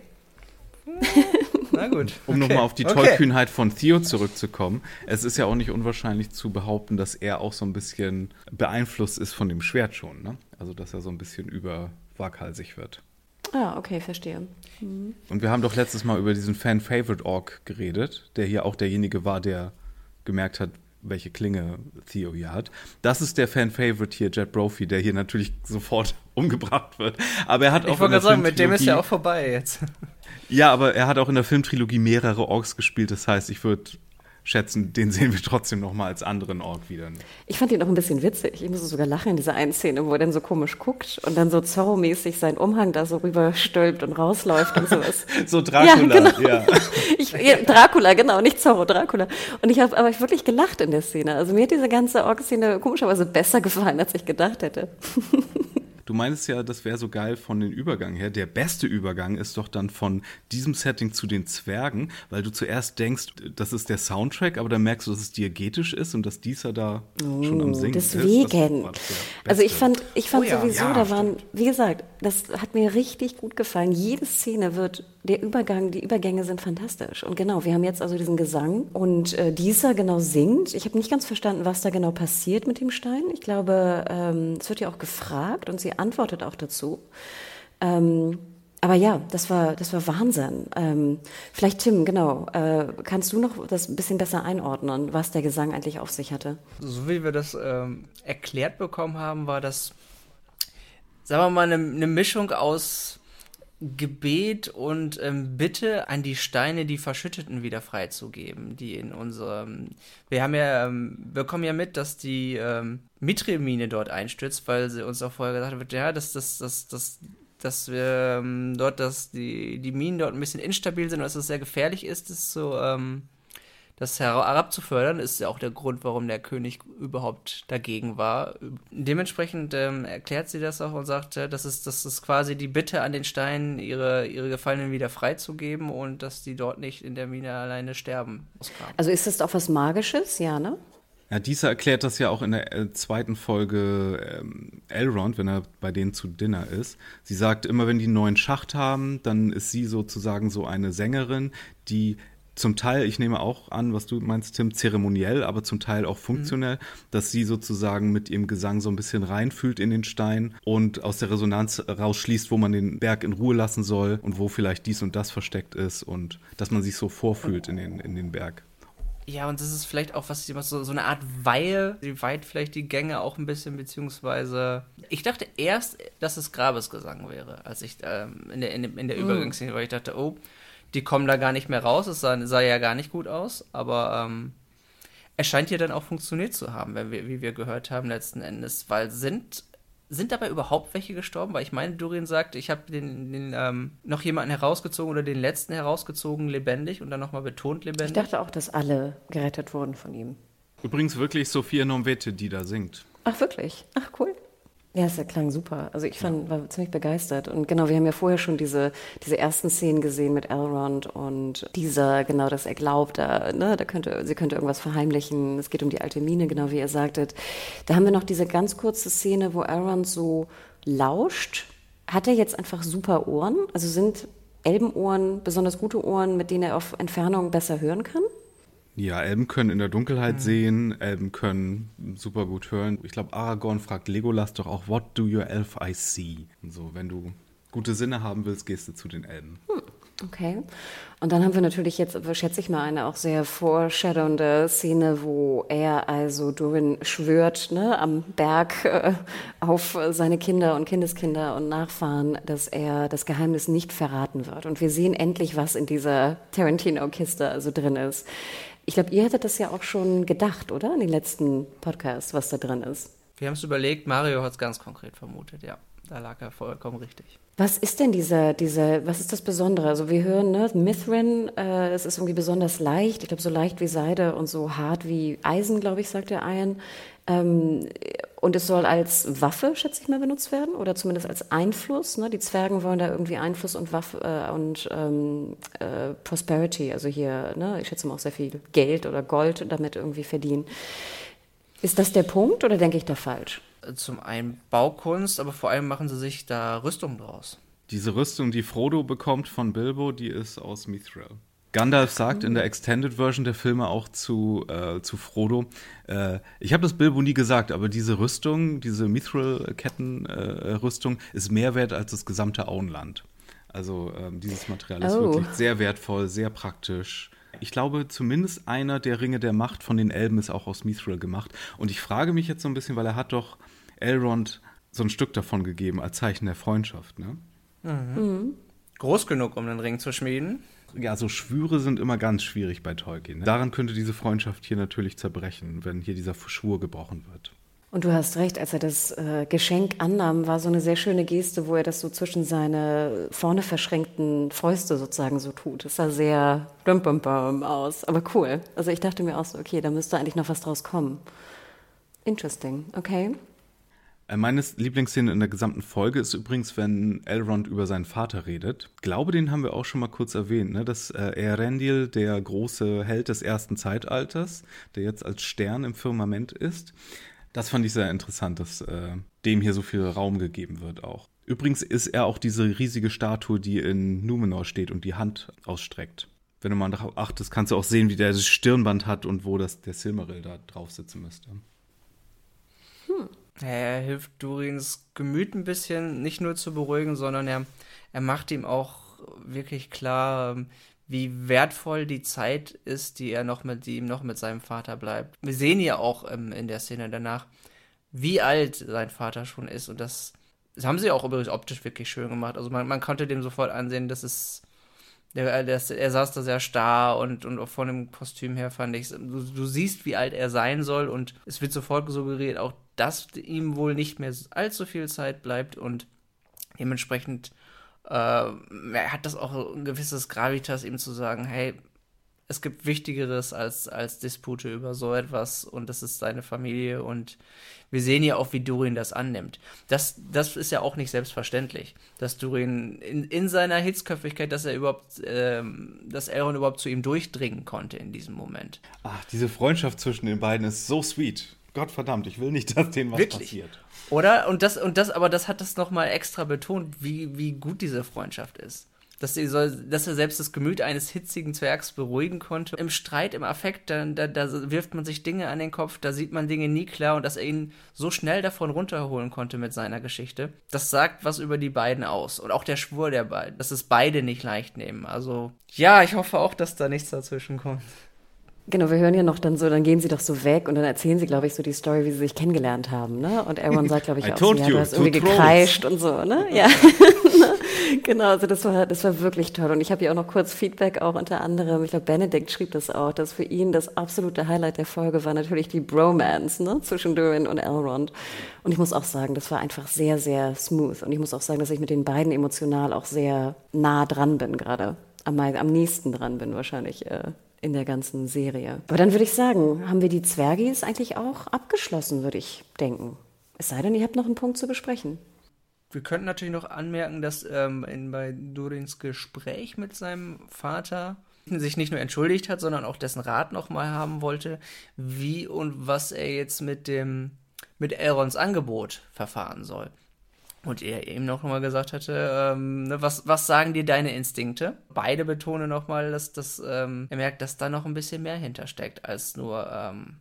S4: sind. Na gut.
S3: Um
S4: okay.
S3: nochmal auf die
S4: okay.
S3: Tollkühnheit von Theo zurückzukommen. Es ist ja auch nicht unwahrscheinlich zu behaupten, dass er auch so ein bisschen beeinflusst ist von dem Schwert schon, ne? Also, dass er so ein bisschen überwaghalsig wird.
S2: Ah, okay, verstehe. Mhm.
S3: Und wir haben doch letztes Mal über diesen Fan-Favorite-Orc geredet, der hier auch derjenige war, der gemerkt hat, welche Klinge Theo hier hat. Das ist der Fan-Favorite hier, Jet Brophy, der hier natürlich sofort umgebracht wird. Aber er hat auch
S4: Ich wollte gerade sagen, mit dem ist ja auch vorbei jetzt.
S3: Ja, aber er hat auch in der Filmtrilogie mehrere Orks gespielt. Das heißt, ich würde schätzen, den sehen wir trotzdem noch mal als anderen Ork wieder.
S2: Ich fand ihn auch ein bisschen witzig. Ich musste sogar lachen in dieser einen Szene, wo er dann so komisch guckt und dann so Zorro-mäßig seinen Umhang da so rüberstülpt und rausläuft und sowas.
S3: So Dracula,
S2: ja. Genau.
S3: ja.
S2: Ich, ja, Dracula, genau, nicht Zorro, Dracula. Und ich habe aber wirklich gelacht in der Szene. Also mir hat diese ganze Ork-Szene komischerweise besser gefallen, als ich gedacht hätte.
S3: Du meinst ja, das wäre so geil von den Übergang her. Der beste Übergang ist doch dann von diesem Setting zu den Zwergen, weil du zuerst denkst, das ist der Soundtrack, aber dann merkst du, dass es diegetisch ist und dass dieser da oh, schon am Singen
S2: deswegen.
S3: ist.
S2: Also ich fand, ich fand
S4: oh ja,
S2: sowieso,
S3: ja,
S2: da waren, wie gesagt, das hat mir richtig gut gefallen. Jede Szene wird, der Übergang, die Übergänge sind fantastisch. Und genau, wir haben jetzt also diesen Gesang und äh, dieser genau singt. Ich habe nicht ganz verstanden, was da genau passiert mit dem Stein. Ich glaube, ähm, es wird ja auch gefragt und sie antwortet auch dazu. Ähm, aber ja, das war, das war Wahnsinn. Ähm, vielleicht, Tim, genau, äh, kannst du noch das ein bisschen besser einordnen, was der Gesang eigentlich auf sich hatte?
S4: So wie wir das ähm, erklärt bekommen haben, war das, sagen wir mal, eine, eine Mischung aus Gebet und ähm, Bitte an die Steine, die Verschütteten wieder freizugeben, die in unserem, wir haben ja, ähm, wir bekommen ja mit, dass die ähm, Mithril-Mine dort einstürzt, weil sie uns auch vorher gesagt hat, ja, dass, dass, dass, dass, dass wir ähm, dort, dass die, die Minen dort ein bisschen instabil sind und dass es sehr gefährlich ist, das so, ähm, das herabzufördern, ist ja auch der Grund, warum der König überhaupt dagegen war. Dementsprechend ähm, erklärt sie das auch und sagt, äh, das ist, das ist quasi die Bitte an den Steinen, ihre, ihre Gefallenen wieder freizugeben und dass die dort nicht in der Mine alleine sterben.
S2: Also ist das auch was Magisches, ja, ne?
S3: Ja, dieser erklärt das ja auch in der äh, zweiten Folge ähm, Elrond, wenn er bei denen zu Dinner ist. Sie sagt, immer wenn die einen neuen Schacht haben, dann ist sie sozusagen so eine Sängerin, die zum Teil, ich nehme auch an, was du meinst, Tim, zeremoniell, aber zum Teil auch funktionell, mhm. dass sie sozusagen mit ihrem Gesang so ein bisschen reinfühlt in den Stein und aus der Resonanz rausschließt, wo man den Berg in Ruhe lassen soll und wo vielleicht dies und das versteckt ist und dass man sich so vorfühlt in den, in den Berg.
S4: Ja, und das ist vielleicht auch was, so, so eine Art Weihe, die weiht vielleicht die Gänge auch ein bisschen, beziehungsweise ich dachte erst, dass es Grabesgesang wäre, als ich ähm, in der, in, in der mhm. Übergangsszene, weil ich dachte, oh, die kommen da gar nicht mehr raus, es sah, sah ja gar nicht gut aus, aber ähm, es scheint hier dann auch funktioniert zu haben, wenn wir, wie wir gehört haben letzten Endes, weil sind, sind dabei überhaupt welche gestorben? Weil ich meine, Durin sagt, ich habe den, den ähm, noch jemanden herausgezogen oder den letzten herausgezogen lebendig und dann nochmal betont lebendig.
S2: Ich dachte auch, dass alle gerettet wurden von ihm.
S3: Übrigens wirklich Sophia Nomvete, die da singt.
S2: Ach wirklich? Ach cool. Ja, es klang super. Also ich fand, war ziemlich begeistert. Und genau, wir haben ja vorher schon diese, diese ersten Szenen gesehen mit Elrond und dieser, genau, dass er glaubt, da, ne, da könnte, sie könnte irgendwas verheimlichen. Es geht um die alte Mine, genau wie ihr sagtet. Da haben wir noch diese ganz kurze Szene, wo Elrond so lauscht. Hat er jetzt einfach super Ohren? Also sind Elbenohren besonders gute Ohren, mit denen er auf Entfernung besser hören kann?
S3: Ja, Elben können in der Dunkelheit mhm. sehen, Elben können super gut hören. Ich glaube, Aragorn fragt Legolas doch auch, what do your elf eyes see? Und so, wenn du gute Sinne haben willst, gehst du zu den Elben.
S2: Hm, okay. Und dann haben wir natürlich jetzt, schätze ich mal, eine auch sehr foreshadowende Szene, wo er also Durin schwört, ne, am Berg äh, auf seine Kinder und Kindeskinder und Nachfahren, dass er das Geheimnis nicht verraten wird. Und wir sehen endlich, was in dieser Tarantino-Kiste also drin ist. Ich glaube, ihr hättet das ja auch schon gedacht, oder? In den letzten Podcasts, was da drin ist.
S4: Wir haben es überlegt, Mario hat es ganz konkret vermutet, ja. Da lag er vollkommen richtig.
S2: Was ist denn diese, diese, was ist das Besondere? Also wir hören, ne, Mithrin, äh, es ist irgendwie besonders leicht, ich glaube so leicht wie Seide und so hart wie Eisen, glaube ich, sagt der Ian. Ähm, und es soll als Waffe, schätze ich mal, benutzt werden oder zumindest als Einfluss. Ne? Die Zwergen wollen da irgendwie Einfluss und Waffe äh, und ähm, äh, Prosperity, also hier, ne, ich schätze mal auch sehr viel Geld oder Gold damit irgendwie verdienen. Ist das der Punkt oder denke ich da falsch?
S4: Zum einen Baukunst, aber vor allem machen sie sich da Rüstung draus.
S3: Diese Rüstung, die Frodo bekommt von Bilbo, die ist aus Mithril. Gandalf sagt in der Extended Version der Filme auch zu, äh, zu Frodo, äh, ich habe das Bilbo nie gesagt, aber diese Rüstung, diese Mithril-Kettenrüstung äh, ist mehr wert als das gesamte Auenland. Also ähm, dieses Material ist
S2: oh.
S3: wirklich sehr wertvoll, sehr praktisch. Ich glaube, zumindest einer der Ringe der Macht von den Elben ist auch aus Mithril gemacht. Und ich frage mich jetzt so ein bisschen, weil er hat doch Elrond so ein Stück davon gegeben als Zeichen der Freundschaft, ne?
S4: Mhm. Mhm. Groß genug, um den Ring zu schmieden.
S3: Ja, so Schwüre sind immer ganz schwierig bei Tolkien. Ne? Daran könnte diese Freundschaft hier natürlich zerbrechen, wenn hier dieser Schwur gebrochen wird.
S2: Und du hast recht, als er das äh, Geschenk annahm, war so eine sehr schöne Geste, wo er das so zwischen seine vorne verschränkten Fäuste sozusagen so tut. Das sah sehr bum bum bum aus, aber cool. Also ich dachte mir auch so, okay, da müsste eigentlich noch was draus kommen. Interesting, okay.
S3: Meine Lieblingsszene in der gesamten Folge ist übrigens, wenn Elrond über seinen Vater redet. Ich glaube, den haben wir auch schon mal kurz erwähnt, ne? Dass äh, Eärendil, der große Held des ersten Zeitalters, der jetzt als Stern im Firmament ist, das fand ich sehr interessant, dass äh, dem hier so viel Raum gegeben wird auch. Übrigens ist er auch diese riesige Statue, die in Numenor steht und die Hand ausstreckt. Wenn du mal darauf achtest, kannst du auch sehen, wie der das Stirnband hat und wo das, der Silmaril da drauf sitzen müsste.
S4: Hm. Er hilft Durins Gemüt ein bisschen, nicht nur zu beruhigen, sondern er, er macht ihm auch wirklich klar, wie wertvoll die Zeit ist, die er noch mit, die ihm noch mit seinem Vater bleibt. Wir sehen ja auch ähm, in der Szene danach, wie alt sein Vater schon ist. Und das, das haben sie auch übrigens optisch wirklich schön gemacht. Also man, man konnte dem sofort ansehen, dass es der, der, er saß da sehr starr und, und auch von dem Kostüm her fand ich, du, du siehst, wie alt er sein soll und es wird sofort suggeriert, auch dass ihm wohl nicht mehr allzu viel Zeit bleibt und dementsprechend äh, hat das auch ein gewisses Gravitas, ihm zu sagen, hey, es gibt Wichtigeres als, als Dispute über so etwas und das ist seine Familie und wir sehen ja auch, wie Durin das annimmt. Das, das ist ja auch nicht selbstverständlich, dass Durin in, in seiner Hitzköpfigkeit, dass er überhaupt, ähm, dass Elrond überhaupt zu ihm durchdringen konnte in diesem Moment.
S3: Ach, diese Freundschaft zwischen den beiden ist so sweet. Gottverdammt, ich will nicht, dass denen was
S4: Wirklich?
S3: passiert.
S4: Oder? Und das, und das, aber das hat das nochmal extra betont, wie, wie gut diese Freundschaft ist. Dass, sie soll, dass er selbst das Gemüt eines hitzigen Zwergs beruhigen konnte. Im Streit, im Affekt, da, da, da wirft man sich Dinge an den Kopf, da sieht man Dinge nie klar und dass er ihn so schnell davon runterholen konnte mit seiner Geschichte, das sagt was über die beiden aus. Und auch der Schwur der beiden, dass es beide nicht leicht nehmen. Also, ja, ich hoffe auch, dass da nichts dazwischen kommt.
S2: Genau, wir hören ja noch dann so, dann gehen sie doch so weg und dann erzählen sie, glaube ich, so die Story, wie sie sich kennengelernt haben, ne? Und Elrond sagt, glaube ich, auch so, ja, du hast irgendwie gekreischt und so, ne? Ja, genau, also das war, das war wirklich toll. Und ich habe ja auch noch kurz Feedback auch unter anderem, ich glaube, Benedikt schrieb das auch, dass für ihn das absolute Highlight der Folge war natürlich die Bromance, ne? Zwischen Durin und Elrond. Und ich muss auch sagen, das war einfach sehr, sehr smooth. Und ich muss auch sagen, dass ich mit den beiden emotional auch sehr nah dran bin gerade. Am, am nächsten dran bin wahrscheinlich, äh, in der ganzen Serie. Aber dann würde ich sagen, haben wir die Zwergis eigentlich auch abgeschlossen, würde ich denken. Es sei denn, ihr habt noch einen Punkt zu besprechen.
S4: Wir könnten natürlich noch anmerken, dass ähm, in, bei Durins Gespräch mit seinem Vater sich nicht nur entschuldigt hat, sondern auch dessen Rat nochmal haben wollte, wie und was er jetzt mit dem mit Elronds Angebot verfahren soll. Und er eben noch mal gesagt hatte, ähm, ne, was, was sagen dir deine Instinkte? Beide betonen nochmal, dass das, ähm, er merkt, dass da noch ein bisschen mehr hintersteckt, als nur, ähm,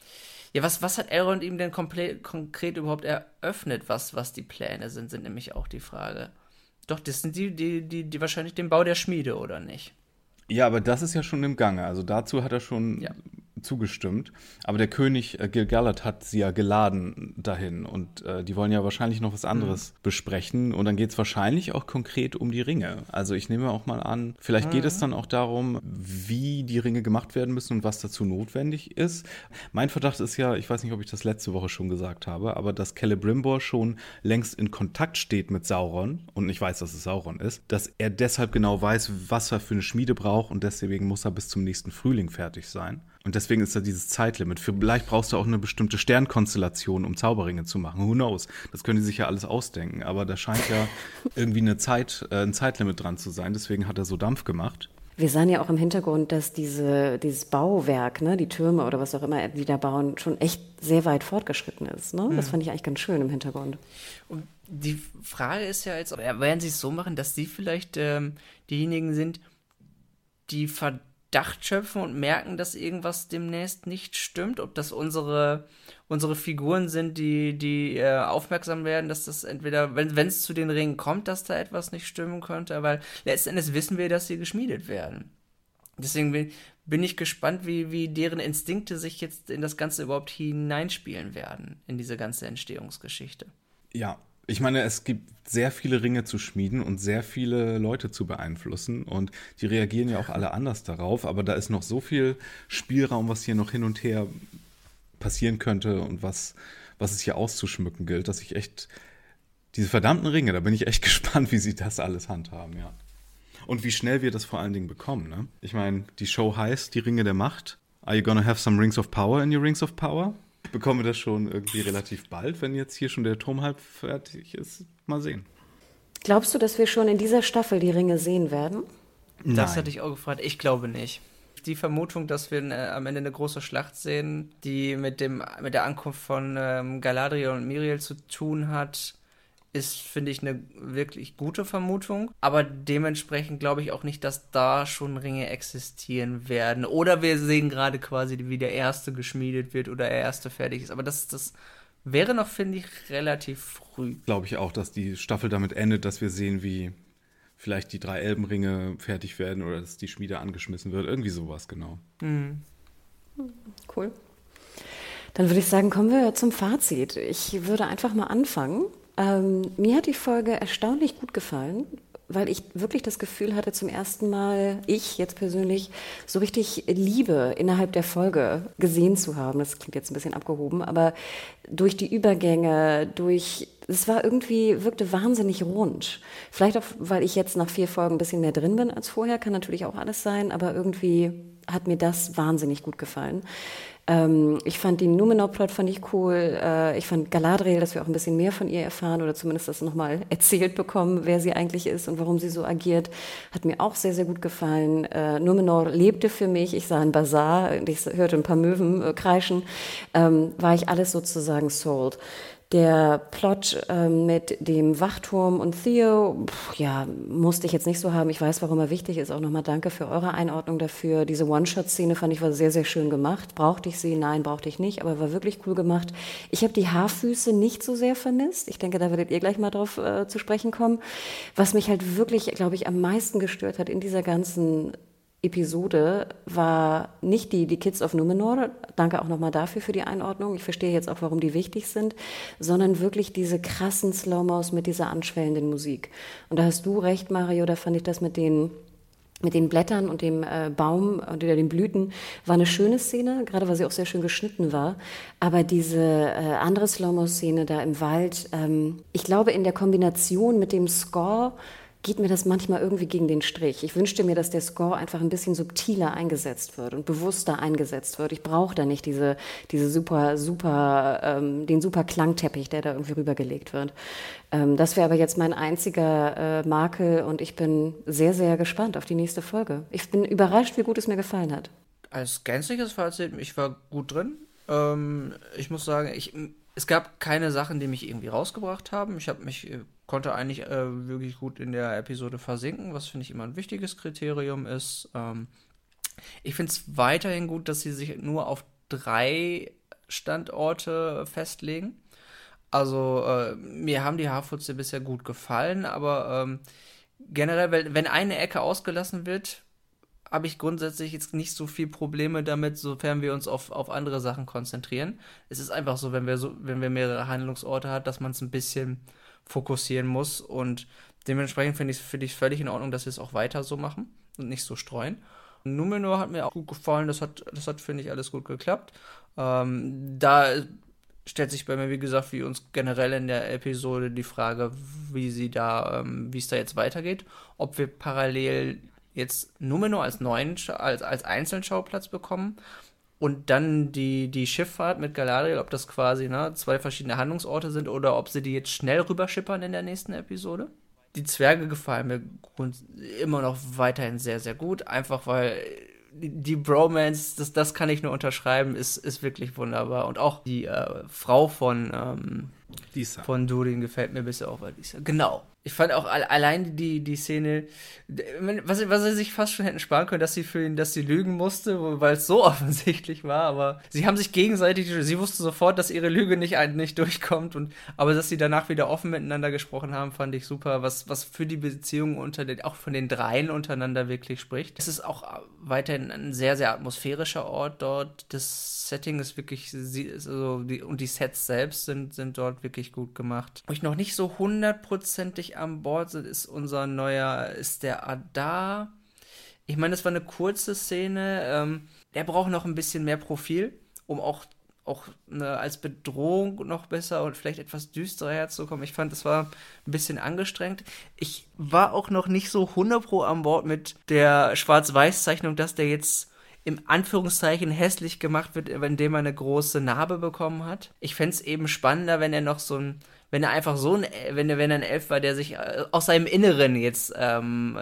S4: ja, was, was hat Elrond ihm denn komplett, konkret überhaupt eröffnet, was, was die Pläne sind, sind nämlich auch die Frage. Doch, das sind die, die, die, die wahrscheinlich den Bau der Schmiede, oder nicht?
S3: Ja, aber das ist ja schon im Gange. Also dazu hat er schon ja. zugestimmt. Aber der König äh, Gil-galad hat sie ja geladen dahin. Und äh, die wollen ja wahrscheinlich noch was anderes mhm. besprechen. Und dann geht es wahrscheinlich auch konkret um die Ringe. Also ich nehme auch mal an, vielleicht mhm. geht es dann auch darum, wie die Ringe gemacht werden müssen und was dazu notwendig ist. Mein Verdacht ist ja, ich weiß nicht, ob ich das letzte Woche schon gesagt habe, aber dass Celebrimbor schon längst in Kontakt steht mit Sauron. Und ich weiß, dass es Sauron ist. Dass er deshalb genau weiß, was er für eine Schmiede braucht. Und deswegen muss er bis zum nächsten Frühling fertig sein. Und deswegen ist da dieses Zeitlimit. Vielleicht brauchst du auch eine bestimmte Sternkonstellation, um Zauberringe zu machen. Who knows? Das können die sich ja alles ausdenken. Aber da scheint ja irgendwie eine Zeit, äh, ein Zeitlimit dran zu sein. Deswegen hat er so Dampf gemacht.
S2: Wir sahen ja auch im Hintergrund, dass diese, dieses Bauwerk, ne, die Türme oder was auch immer die da bauen, schon echt sehr weit fortgeschritten ist. Ne? Das fand ich eigentlich ganz schön im Hintergrund.
S4: Und die Frage ist ja jetzt, werden sie es so machen, dass sie vielleicht ähm, diejenigen sind, die Verdacht schöpfen und merken, dass irgendwas demnächst nicht stimmt, ob das unsere, unsere Figuren sind, die, die äh, aufmerksam werden, dass das entweder, wenn es zu den Ringen kommt, dass da etwas nicht stimmen könnte, weil letzten Endes wissen wir, dass sie geschmiedet werden. Deswegen bin, bin ich gespannt, wie, wie deren Instinkte sich jetzt in das Ganze überhaupt hineinspielen werden, in diese ganze Entstehungsgeschichte.
S3: Ja. Ich meine, es gibt sehr viele Ringe zu schmieden und sehr viele Leute zu beeinflussen und die reagieren ja auch alle anders darauf, aber da ist noch so viel Spielraum, was hier noch hin und her passieren könnte und was, was es hier auszuschmücken gilt, dass ich echt, diese verdammten Ringe, da bin ich echt gespannt, wie sie das alles handhaben, ja. Und wie schnell wir das vor allen Dingen bekommen, ne? Ich meine, die Show heißt Die Ringe der Macht. Are you gonna have some rings of power in your rings of power? Bekommen wir das schon irgendwie relativ bald, wenn jetzt hier schon der Turm halb fertig ist? Mal sehen.
S2: Glaubst du, dass wir schon in dieser Staffel die Ringe sehen werden?
S4: Das
S3: Nein.
S4: hatte ich auch gefragt. Ich glaube nicht. Die Vermutung, dass wir äh, am Ende eine große Schlacht sehen, die mit, dem, mit der Ankunft von ähm, Galadriel und Miriel zu tun hat, ist, finde ich, eine wirklich gute Vermutung. Aber dementsprechend glaube ich auch nicht, dass da schon Ringe existieren werden. Oder wir sehen gerade quasi, wie der erste geschmiedet wird oder der erste fertig ist. Aber das, das wäre noch, finde ich, relativ früh.
S3: Glaube ich auch, dass die Staffel damit endet, dass wir sehen, wie vielleicht die drei Elbenringe fertig werden oder dass die Schmiede angeschmissen wird. Irgendwie sowas, genau.
S4: Mhm.
S2: Cool. Dann würde ich sagen, kommen wir zum Fazit. Ich würde einfach mal anfangen. Ähm, mir hat die Folge erstaunlich gut gefallen, weil ich wirklich das Gefühl hatte, zum ersten Mal, ich jetzt persönlich, so richtig Liebe innerhalb der Folge gesehen zu haben. Das klingt jetzt ein bisschen abgehoben, aber durch die Übergänge, durch, es war irgendwie, wirkte wahnsinnig rund. Vielleicht auch, weil ich jetzt nach vier Folgen ein bisschen mehr drin bin als vorher, kann natürlich auch alles sein, aber irgendwie, hat mir das wahnsinnig gut gefallen. Ähm, ich fand den Numenor-Plot fand ich cool. Äh, ich fand Galadriel, dass wir auch ein bisschen mehr von ihr erfahren oder zumindest das nochmal erzählt bekommen, wer sie eigentlich ist und warum sie so agiert, hat mir auch sehr, sehr gut gefallen. Äh, Numenor lebte für mich. Ich sah einen Bazar, ich hörte ein paar Möwen äh, kreischen. Ähm, war ich alles sozusagen sold. Der Plot äh, mit dem Wachturm und Theo, pff, ja, musste ich jetzt nicht so haben. Ich weiß, warum er wichtig ist. Auch nochmal danke für eure Einordnung dafür. Diese One-Shot-Szene fand ich war sehr, sehr schön gemacht. Brauchte ich sie? Nein, brauchte ich nicht, aber war wirklich cool gemacht. Ich habe die Haarfüße nicht so sehr vermisst. Ich denke, da werdet ihr gleich mal drauf äh, zu sprechen kommen. Was mich halt wirklich, glaube ich, am meisten gestört hat in dieser ganzen Episode war nicht die, die Kids of Numenor, danke auch nochmal dafür für die Einordnung, ich verstehe jetzt auch, warum die wichtig sind, sondern wirklich diese krassen Slow-Mos mit dieser anschwellenden Musik. Und da hast du recht, Mario, da fand ich das mit den mit den Blättern und dem äh, Baum oder den Blüten war eine schöne Szene, gerade weil sie auch sehr schön geschnitten war. Aber diese äh, andere Slow-Mo-Szene da im Wald, ähm, ich glaube in der Kombination mit dem Score geht mir das manchmal irgendwie gegen den Strich. Ich wünschte mir, dass der Score einfach ein bisschen subtiler eingesetzt wird und bewusster eingesetzt wird. Ich brauche da nicht diese, diese super, super, ähm, den super Klangteppich, der da irgendwie rübergelegt wird. Ähm, das wäre aber jetzt mein einziger äh, Makel und ich bin sehr, sehr gespannt auf die nächste Folge. Ich bin überrascht, wie gut es mir gefallen hat.
S4: Als gänzliches Fazit, ich war gut drin. Ähm, ich muss sagen, ich, es gab keine Sachen, die mich irgendwie rausgebracht haben. Ich habe mich konnte eigentlich äh, wirklich gut in der Episode versinken, was finde ich immer ein wichtiges Kriterium ist. Ähm, ich finde es weiterhin gut, dass sie sich nur auf drei Standorte festlegen. Also äh, mir haben die Haarfutze bisher gut gefallen, aber ähm, generell, wenn eine Ecke ausgelassen wird, habe ich grundsätzlich jetzt nicht so viel Probleme damit, sofern wir uns auf, auf andere Sachen konzentrieren. Es ist einfach so, wenn wir so, wenn wir mehrere Handlungsorte haben, dass man es ein bisschen fokussieren muss und dementsprechend finde ich es find ich völlig in Ordnung, dass wir es auch weiter so machen und nicht so streuen. Numenor hat mir auch gut gefallen, das hat, das hat finde ich, alles gut geklappt. Ähm, da stellt sich bei mir, wie gesagt, wie uns generell in der Episode die Frage, wie sie da, ähm, wie es da jetzt weitergeht, ob wir parallel jetzt Numenor als neuen, als, als einzelnen Schauplatz bekommen und dann die, die Schifffahrt mit Galadriel, ob das quasi ne, zwei verschiedene Handlungsorte sind oder ob sie die jetzt schnell rüberschippern in der nächsten Episode. Die Zwerge gefallen mir immer noch weiterhin sehr, sehr gut, einfach weil die Bromance, das, das kann ich nur unterschreiben, ist, ist wirklich wunderbar. Und auch die äh, Frau von, ähm,
S3: Disa.
S4: von Durin gefällt mir bisher auch bei Disa. Genau. Ich fand auch allein die, die Szene, was, was sie sich fast schon hätten sparen können, dass sie für ihn, dass sie lügen musste, weil es so offensichtlich war, aber sie haben sich gegenseitig, sie wusste sofort, dass ihre Lüge nicht, nicht durchkommt, und aber dass sie danach wieder offen miteinander gesprochen haben, fand ich super, was, was für die Beziehung unter den, auch von den dreien untereinander wirklich spricht. Es ist auch weiterhin ein sehr, sehr atmosphärischer Ort dort, das Setting ist wirklich, also die, und die Sets selbst sind, sind dort wirklich gut gemacht. Wo ich noch nicht so hundertprozentig an Bord sind, ist unser neuer, ist der Adar. Ich meine, das war eine kurze Szene. Ähm, der braucht noch ein bisschen mehr Profil, um auch, auch eine, als Bedrohung noch besser und vielleicht etwas düsterer herzukommen. Ich fand, das war ein bisschen angestrengt. Ich war auch noch nicht so hundert Pro an Bord mit der Schwarz-Weiß-Zeichnung, dass der jetzt im Anführungszeichen hässlich gemacht wird, indem er eine große Narbe bekommen hat. Ich fände es eben spannender, wenn er noch so ein wenn er einfach so ein, wenn er, wenn er ein Elf war, der sich aus seinem Inneren jetzt ähm,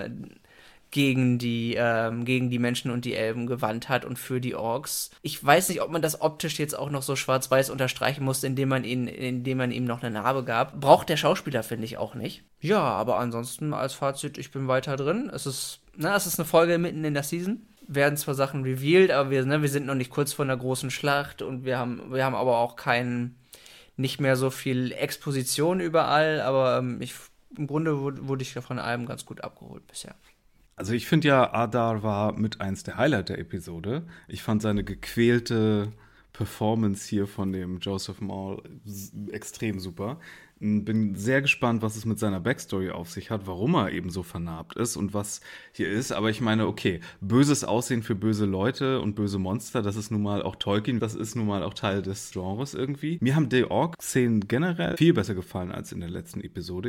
S4: gegen die, ähm, gegen die Menschen und die Elben gewandt hat und für die Orks. Ich weiß nicht, ob man das optisch jetzt auch noch so schwarz-weiß unterstreichen musste, indem man ihn, indem man ihm noch eine Narbe gab. Braucht der Schauspieler, finde ich, auch nicht. Ja, aber ansonsten als Fazit, ich bin weiter drin. Es ist, na, es ist eine Folge mitten in der Season. Werden zwar Sachen revealed, aber wir, ne, wir sind noch nicht kurz vor einer großen Schlacht und wir haben, wir haben aber auch keinen nicht mehr so viel Exposition überall, aber ähm, ich, im Grunde wurde, wurde ich von allem ganz gut abgeholt bisher.
S3: Also ich finde ja, Adar war mit eins der Highlight der Episode. Ich fand seine gequälte Performance hier von dem Joseph Maul extrem super. Bin sehr gespannt, was es mit seiner Backstory auf sich hat, warum er eben so vernarbt ist und was hier ist. Aber ich meine, okay, böses Aussehen für böse Leute und böse Monster, das ist nun mal auch Tolkien, das ist nun mal auch Teil des Genres irgendwie. Mir haben die Ork-Szenen generell viel besser gefallen als in der letzten Episode.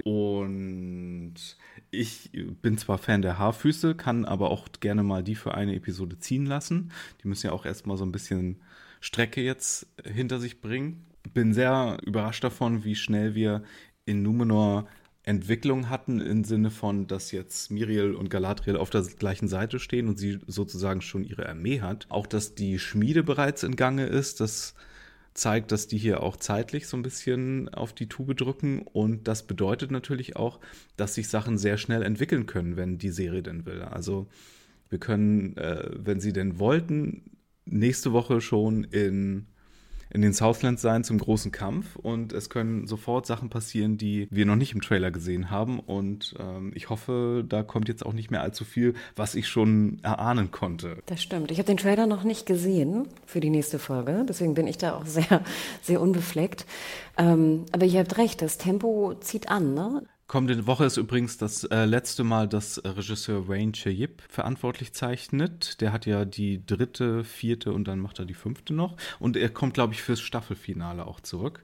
S3: Und ich bin zwar Fan der Haarfüße, kann aber auch gerne mal die für eine Episode ziehen lassen. Die müssen ja auch erstmal so ein bisschen Strecke jetzt hinter sich bringen. Bin sehr überrascht davon, wie schnell wir in Numenor Entwicklung hatten, im Sinne von, dass jetzt Miriel und Galadriel auf der gleichen Seite stehen und sie sozusagen schon ihre Armee hat. Auch, dass die Schmiede bereits in Gange ist, das zeigt, dass die hier auch zeitlich so ein bisschen auf die Tube drücken. Und das bedeutet natürlich auch, dass sich Sachen sehr schnell entwickeln können, wenn die Serie denn will. Also wir können, äh, wenn sie denn wollten, nächste Woche schon in in den Southlands sein zum großen Kampf und es können sofort Sachen passieren, die wir noch nicht im Trailer gesehen haben und ähm, ich hoffe, da kommt jetzt auch nicht mehr allzu viel, was ich schon erahnen konnte.
S2: Das stimmt. Ich habe den Trailer noch nicht gesehen für die nächste Folge, deswegen bin ich da auch sehr, sehr unbefleckt. Ähm, aber ihr habt recht, das Tempo zieht an, ne?
S3: Kommende Woche ist übrigens das äh, letzte Mal, dass äh, Regisseur Wayne Chayip verantwortlich zeichnet. Der hat ja die dritte, vierte und dann macht er die fünfte noch. Und er kommt, glaube ich, fürs Staffelfinale auch zurück.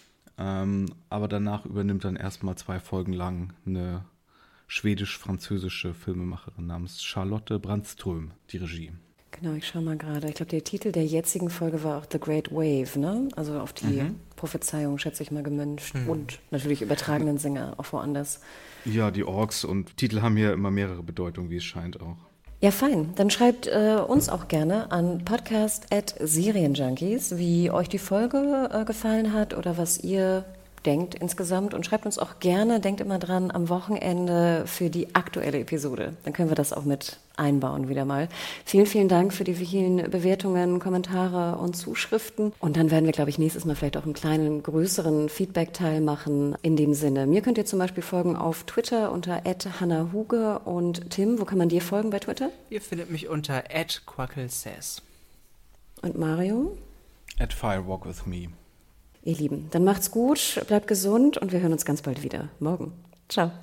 S3: Ähm, aber danach übernimmt dann erstmal zwei Folgen lang eine schwedisch-französische Filmemacherin namens Charlotte Brandström die Regie.
S2: Genau, ich schaue mal gerade. Ich glaube, der Titel der jetzigen Folge war auch The Great Wave, ne? Also auf die mhm. Prophezeiung, schätze ich mal, gemünzt. Mhm. Und natürlich übertragenen Sinne auch woanders.
S3: Ja, die Orks und Titel haben hier immer mehrere Bedeutungen, wie es scheint auch.
S2: Ja, fein. Dann schreibt äh, uns auch gerne an podcast at serienjunkies, wie euch die Folge äh, gefallen hat oder was ihr denkt insgesamt und schreibt uns auch gerne, denkt immer dran, am Wochenende für die aktuelle Episode. Dann können wir das auch mit einbauen wieder mal. Vielen, vielen Dank für die vielen Bewertungen, Kommentare und Zuschriften. Und dann werden wir, glaube ich, nächstes Mal vielleicht auch einen kleinen, größeren Feedback-Teil machen. In dem Sinne, mir könnt ihr zum Beispiel folgen auf Twitter unter at hannah huge und Tim, wo kann man dir folgen bei Twitter?
S4: Ihr findet mich unter at quackelsays.
S2: Und Mario?
S3: At firewalk with me.
S2: Ihr Lieben, dann macht's gut, bleibt gesund und wir hören uns ganz bald wieder. Morgen. Ciao.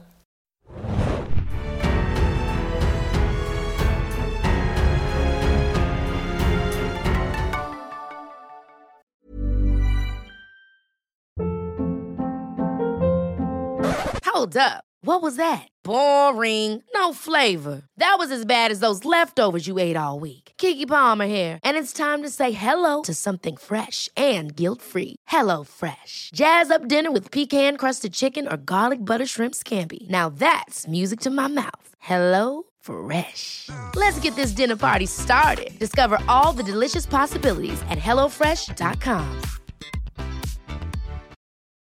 S1: Hold up. What was that? Boring. No flavor. That was as bad as those leftovers you ate all week. Keke Palmer here, and it's time to say hello to something fresh and guilt-free. Hello Fresh. Jazz up dinner with pecan-crusted chicken or garlic butter shrimp scampi. Now that's music to my mouth. Hello Fresh. Let's get this dinner party started. Discover all the delicious possibilities at hello fresh dot com.